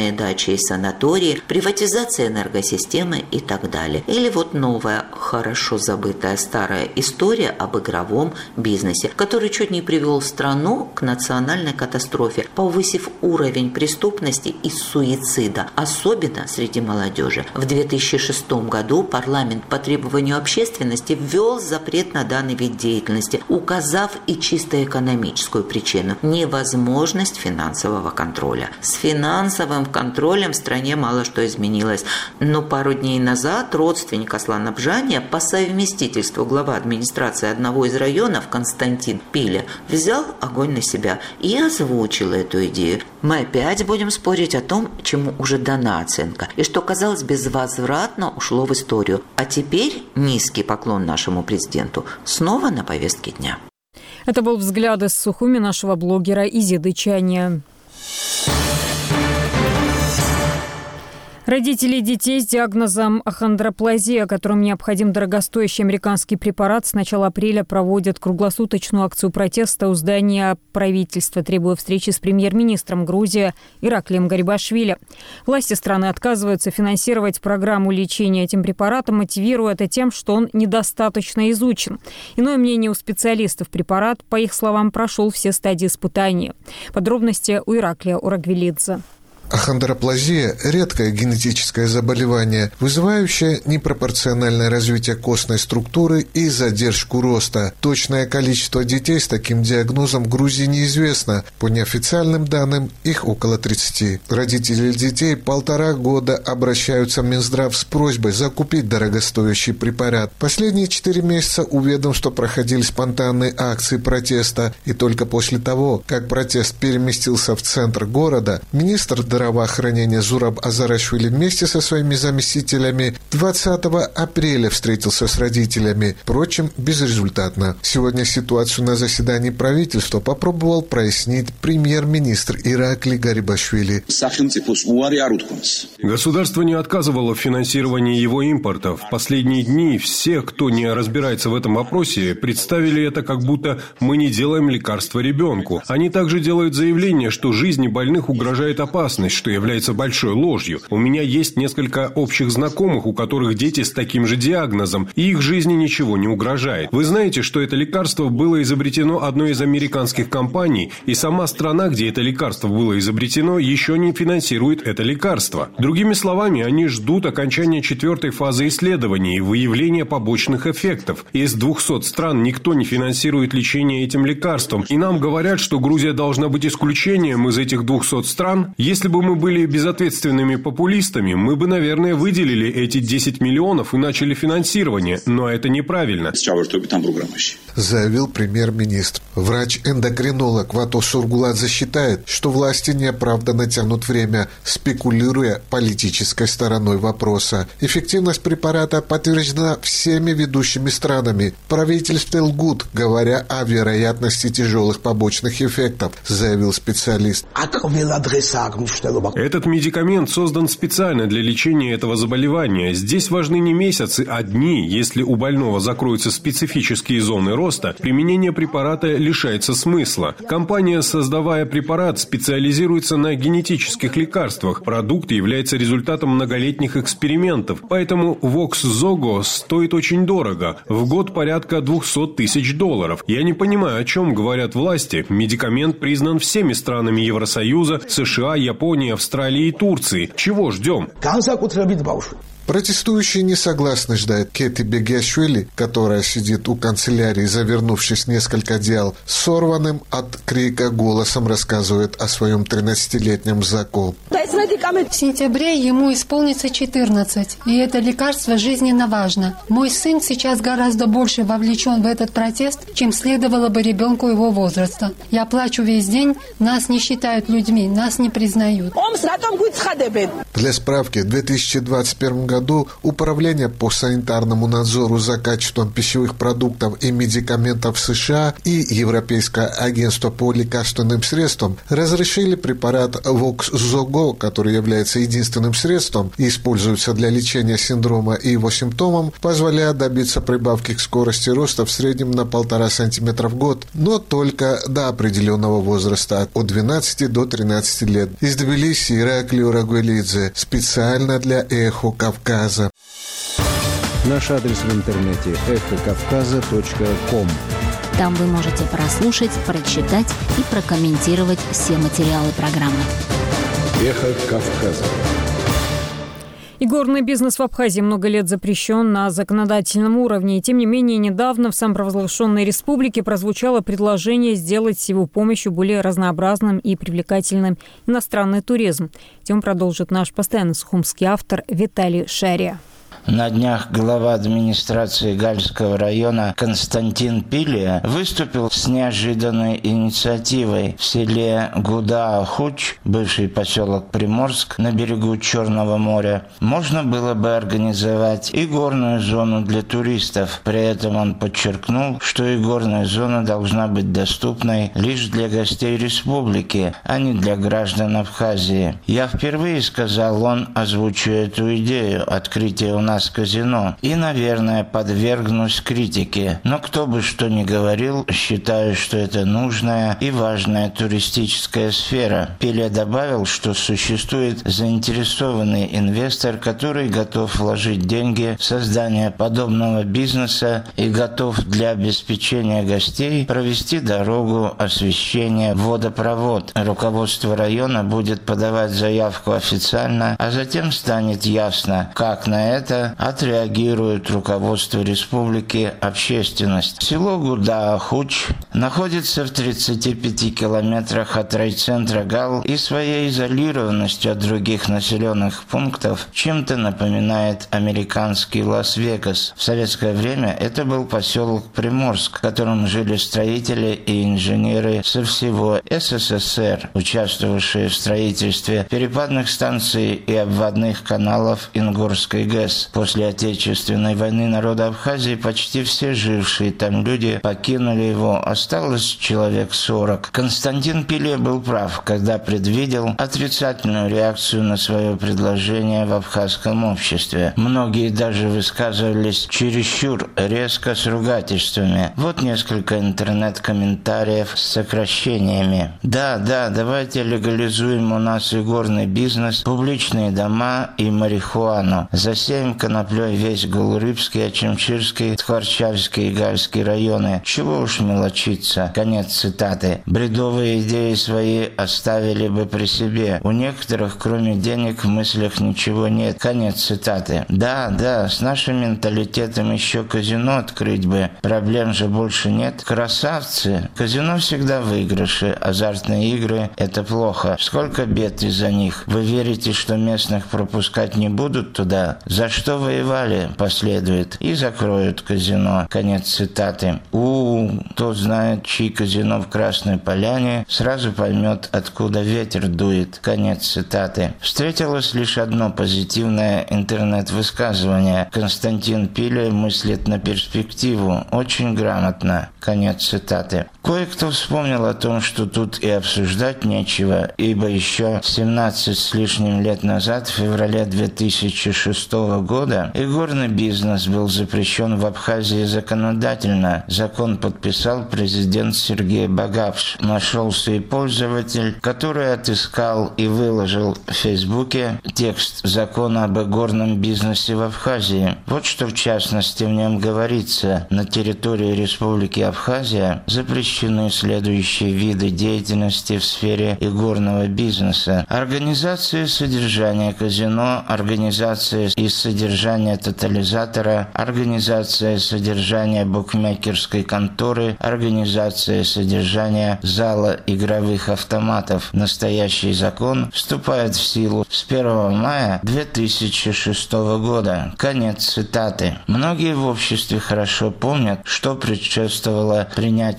Speaker 14: горячие санатории, приватизация энергосистемы и так далее. Или вот новая, хорошо забытая старая история об игровом бизнесе, который чуть не привел страну к национальной катастрофе, повысив уровень преступности и суицида, особенно среди молодежи. В две тысячи шестом году парламент по требованию общественности ввел запрет на данный вид деятельности, указав и чисто экономическую причину – невозможность финансового контроля. С финансовым контролем в стране мало что изменилось, но пару дней назад родственник Аслана Бжания, по совместительству глава администрации одного из районов Константин Пиля, взял огонь на себя и озвучил эту идею. Мы опять будем спорить о том, чему уже дана оценка, и что, казалось, безвозвратно ушло в историю. А теперь низкий поклон нашему президенту снова на повестке дня.
Speaker 1: Это был взгляд из Сухуми нашего блогера Изиды Чания. Родители детей с диагнозом ахондроплазия, которым необходим дорогостоящий американский препарат, с начала апреля проводят круглосуточную акцию протеста у здания правительства, требуя встречи с премьер-министром Грузии Ираклием Гарибашвили. Власти страны отказываются финансировать программу лечения этим препаратом, мотивируя это тем, что он недостаточно изучен. Иное мнение у специалистов: препарат, по их словам, прошел все стадии испытания. Подробности у Ираклия Урагвелидзе.
Speaker 15: Ахондроплазия – редкое генетическое заболевание, вызывающее непропорциональное развитие костной структуры и задержку роста. Точное количество детей с таким диагнозом в Грузии неизвестно. По неофициальным данным, их около тридцати. Родители детей полтора года обращаются в Минздрав с просьбой закупить дорогостоящий препарат. Последние четыре месяца у ведомства проходили спонтанные акции протеста. И только после того, как протест переместился в центр города, министр здравоохранения Зураб Азарашвили вместе со своими заместителями двадцатого апреля встретился с родителями, впрочем, безрезультатно. Сегодня ситуацию на заседании правительства попробовал прояснить премьер-министр Ираклий Гарибашвили.
Speaker 4: Государство не отказывало в финансировании его импорта. В последние дни все, кто не разбирается в этом вопросе, представили это как будто мы не делаем лекарства ребенку. Они также делают заявление, что жизни больных угрожает опасность, что является большой ложью. У меня есть несколько общих знакомых, у которых дети с таким же диагнозом, и их жизни ничего не угрожает. Вы знаете, что это лекарство было изобретено одной из американских компаний, и сама страна, где это лекарство было изобретено, еще не финансирует это лекарство. Другими словами, они ждут окончания четвертой фазы исследований и выявления побочных эффектов. Из двухсот стран никто не финансирует лечение этим лекарством, и нам говорят, что Грузия должна быть исключением из этих двухсот стран. Если бы мы были безответственными популистами, мы бы, наверное, выделили эти десять миллионов и начали финансирование, но это неправильно.
Speaker 15: Заявил премьер-министр. Врач-эндокринолог Вато Сургуладзе считает, что власти неоправданно тянут время, спекулируя политической стороной вопроса. Эффективность препарата подтверждена всеми ведущими странами. Правительства лгут, говоря о вероятности тяжелых побочных эффектов, заявил специалист.
Speaker 4: Этот медикамент создан специально для лечения этого заболевания. Здесь важны не месяцы, а дни. Если у больного закроются специфические зоны роста, применение препарата лишается смысла. Компания, создавая препарат, специализируется на генетических лекарствах. Продукт является результатом многолетних экспериментов. Поэтому Vox-Zogo стоит очень дорого. В год порядка двести тысяч долларов. Я не понимаю, о чем говорят власти. Медикамент признан всеми странами Евросоюза, США, Японии, Австралии и Турции. Чего ждем?
Speaker 15: Протестующие не согласны, ждать Кети Бегиашвили, которая сидит у канцелярии, завернувшись в несколько дел, сорванным от крика голосом рассказывает о своем тринадцатилетнем Заку.
Speaker 16: В сентябре ему исполнится четырнадцать, и это лекарство жизненно важно. Мой сын сейчас гораздо больше вовлечен в этот протест, чем следовало бы ребенку его возраста. Я плачу весь день, нас не считают людьми, нас не признают.
Speaker 15: Для справки, в две тысячи двадцать первом году году Управление по санитарному надзору за качеством пищевых продуктов и медикаментов США и Европейское агентство по лекарственным средствам разрешили препарат Voxzogo, который является единственным средством и используется для лечения синдрома и его симптомам, позволяя добиться прибавки к скорости роста в среднем на полтора сантиметра в год, но только до определенного возраста, от двенадцати до тринадцати лет. Из Тбилиси Ираклий Рагуэлидзе, специально для «Эхо Кавказа».
Speaker 17: Наш адрес в интернете эхо кавказа точка ком.
Speaker 18: Там вы можете прослушать, прочитать и прокомментировать все материалы программы.
Speaker 17: «Эхо Кавказа».
Speaker 1: Игорный бизнес в Абхазии много лет запрещен на законодательном уровне. И тем не менее, недавно в самопровозглашенной республике прозвучало предложение сделать с его помощью более разнообразным и привлекательным иностранный туризм. Тем продолжит наш постоянный сухумский автор Виталий Шария.
Speaker 19: На днях глава администрации Гальского района Константин Пилия выступил с неожиданной инициативой. В селе Гуда-Хуч, бывший поселок Приморск на берегу Черного моря, можно было бы организовать и горную зону для туристов. При этом он подчеркнул, что и горная зона должна быть доступной лишь для гостей республики, а не для граждан Абхазии. «Я впервые, — сказал он, — озвучу эту идею открытия у нас казино и, наверное, подвергнусь критике. Но кто бы что ни говорил, считаю, что это нужная и важная туристическая сфера». Пилия добавил, что существует заинтересованный инвестор, который готов вложить деньги в создание подобного бизнеса и готов для обеспечения гостей провести дорогу, освещение, водопровод. Руководство района будет подавать заявку официально, а затем станет ясно, как на это отреагирует руководство республики, общественность. Село Гуда-Хуч находится в тридцати пяти километрах от райцентра Гал и своей изолированностью от других населенных пунктов чем-то напоминает американский Лас-Вегас. В советское время это был поселок Приморск, в котором жили строители и инженеры со всего СССР, участвовавшие в строительстве перепадных станций и обводных каналов Ингорской ГЭС. После Отечественной войны народа Абхазии почти все жившие там люди покинули его, осталось человек сорок. Константин Пилия был прав, когда предвидел отрицательную реакцию на свое предложение в абхазском обществе. Многие даже высказывались чересчур резко с ругательствами. Вот несколько интернет-комментариев с сокращениями. «Да, да, давайте легализуем у нас и горный бизнес, публичные дома и марихуану. Засеем коноплей весь Голурыбский, Ачимчирский, Тхварчальский и Гальский районы. Чего уж мелочиться». Конец цитаты. Бредовые идеи свои оставили бы при себе. У некоторых, кроме денег, в мыслях ничего нет. Конец цитаты. Да, да, с нашим менталитетом еще казино открыть бы. Проблем же больше нет. Красавцы. Казино всегда в выигрыше. Азартные игры – это плохо. Сколько бед из-за них. Вы верите, что местных пропускать не будут туда? За что воевали, последует, и закроют казино. Конец цитаты. У, кто знает, чьи казино в Красной Поляне, сразу поймет, откуда ветер дует. Конец цитаты. Встретилось лишь одно позитивное интернет-высказывание. Константин Пилия мыслит на перспективу. Очень грамотно. Конец цитаты. Кое-кто вспомнил о том, что тут и обсуждать нечего, ибо еще семнадцать с лишним лет назад, в феврале две тысячи шестого года, игорный бизнес был запрещен в Абхазии законодательно. Закон подписал президент Сергей Багапш. Нашелся и пользователь, который отыскал и выложил в Фейсбуке текст закона об игорном бизнесе в Абхазии. Вот что в частности в нем говорится. На территории Республики Абхазия запрещены следующие виды деятельности в сфере игорного бизнеса: организация содержания казино, организация и содержание тотализатора, организация содержания букмекерской конторы, организация содержания зала игровых автоматов. Настоящий закон вступает в силу с первого мая две тысячи шестого года. Конец цитаты. Многие в обществе хорошо помнят, что предшествовало принятию того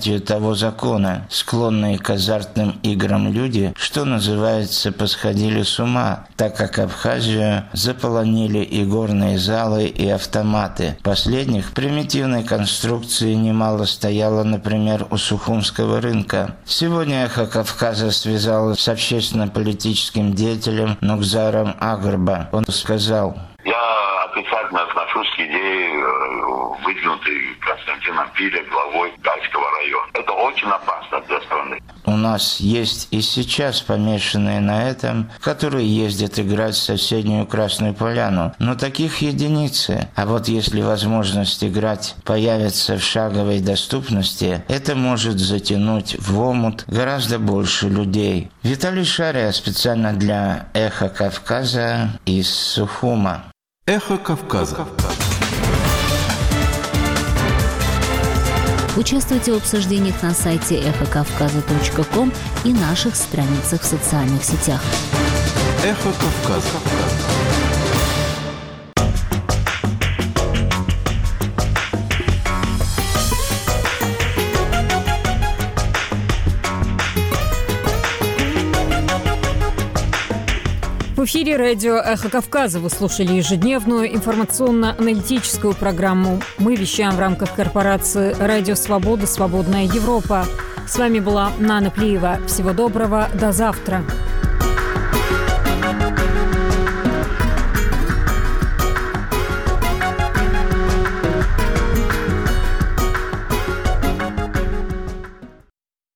Speaker 19: самого закона. Склонные к азартным играм люди, что называется, посходили с ума, так как Абхазию заполонили и горные залы, и автоматы. Последних примитивной конструкции немало стояло, например, у Сухумского рынка. Сегодня «Эхо Кавказа» связалось с общественно-политическим деятелем Нукзаром Агрба. Он сказал:
Speaker 20: «Я отрицательно отношусь к идее, выдвинутой Константином Пиля главой Гальского района. Это очень опасно для страны».
Speaker 19: У нас есть и сейчас помешанные на этом, которые ездят играть в соседнюю Красную Поляну. Но таких единицы. А вот если возможность играть появится в шаговой доступности, это может затянуть в омут гораздо больше людей. Виталий Шария специально для «Эхо Кавказа» из Сухума.
Speaker 21: «Эхо Кавказа».
Speaker 18: Участвуйте в обсуждениях на сайте эхо кавказа точка ком и наших страницах в социальных сетях.
Speaker 21: «Эхо Кавказа».
Speaker 1: В эфире радио «Эхо Кавказа». Вы слушали ежедневную информационно-аналитическую программу. Мы вещаем в рамках корпорации «Радио Свобода. Свободная Европа». С вами была Нана Плиева. Всего доброго. До завтра.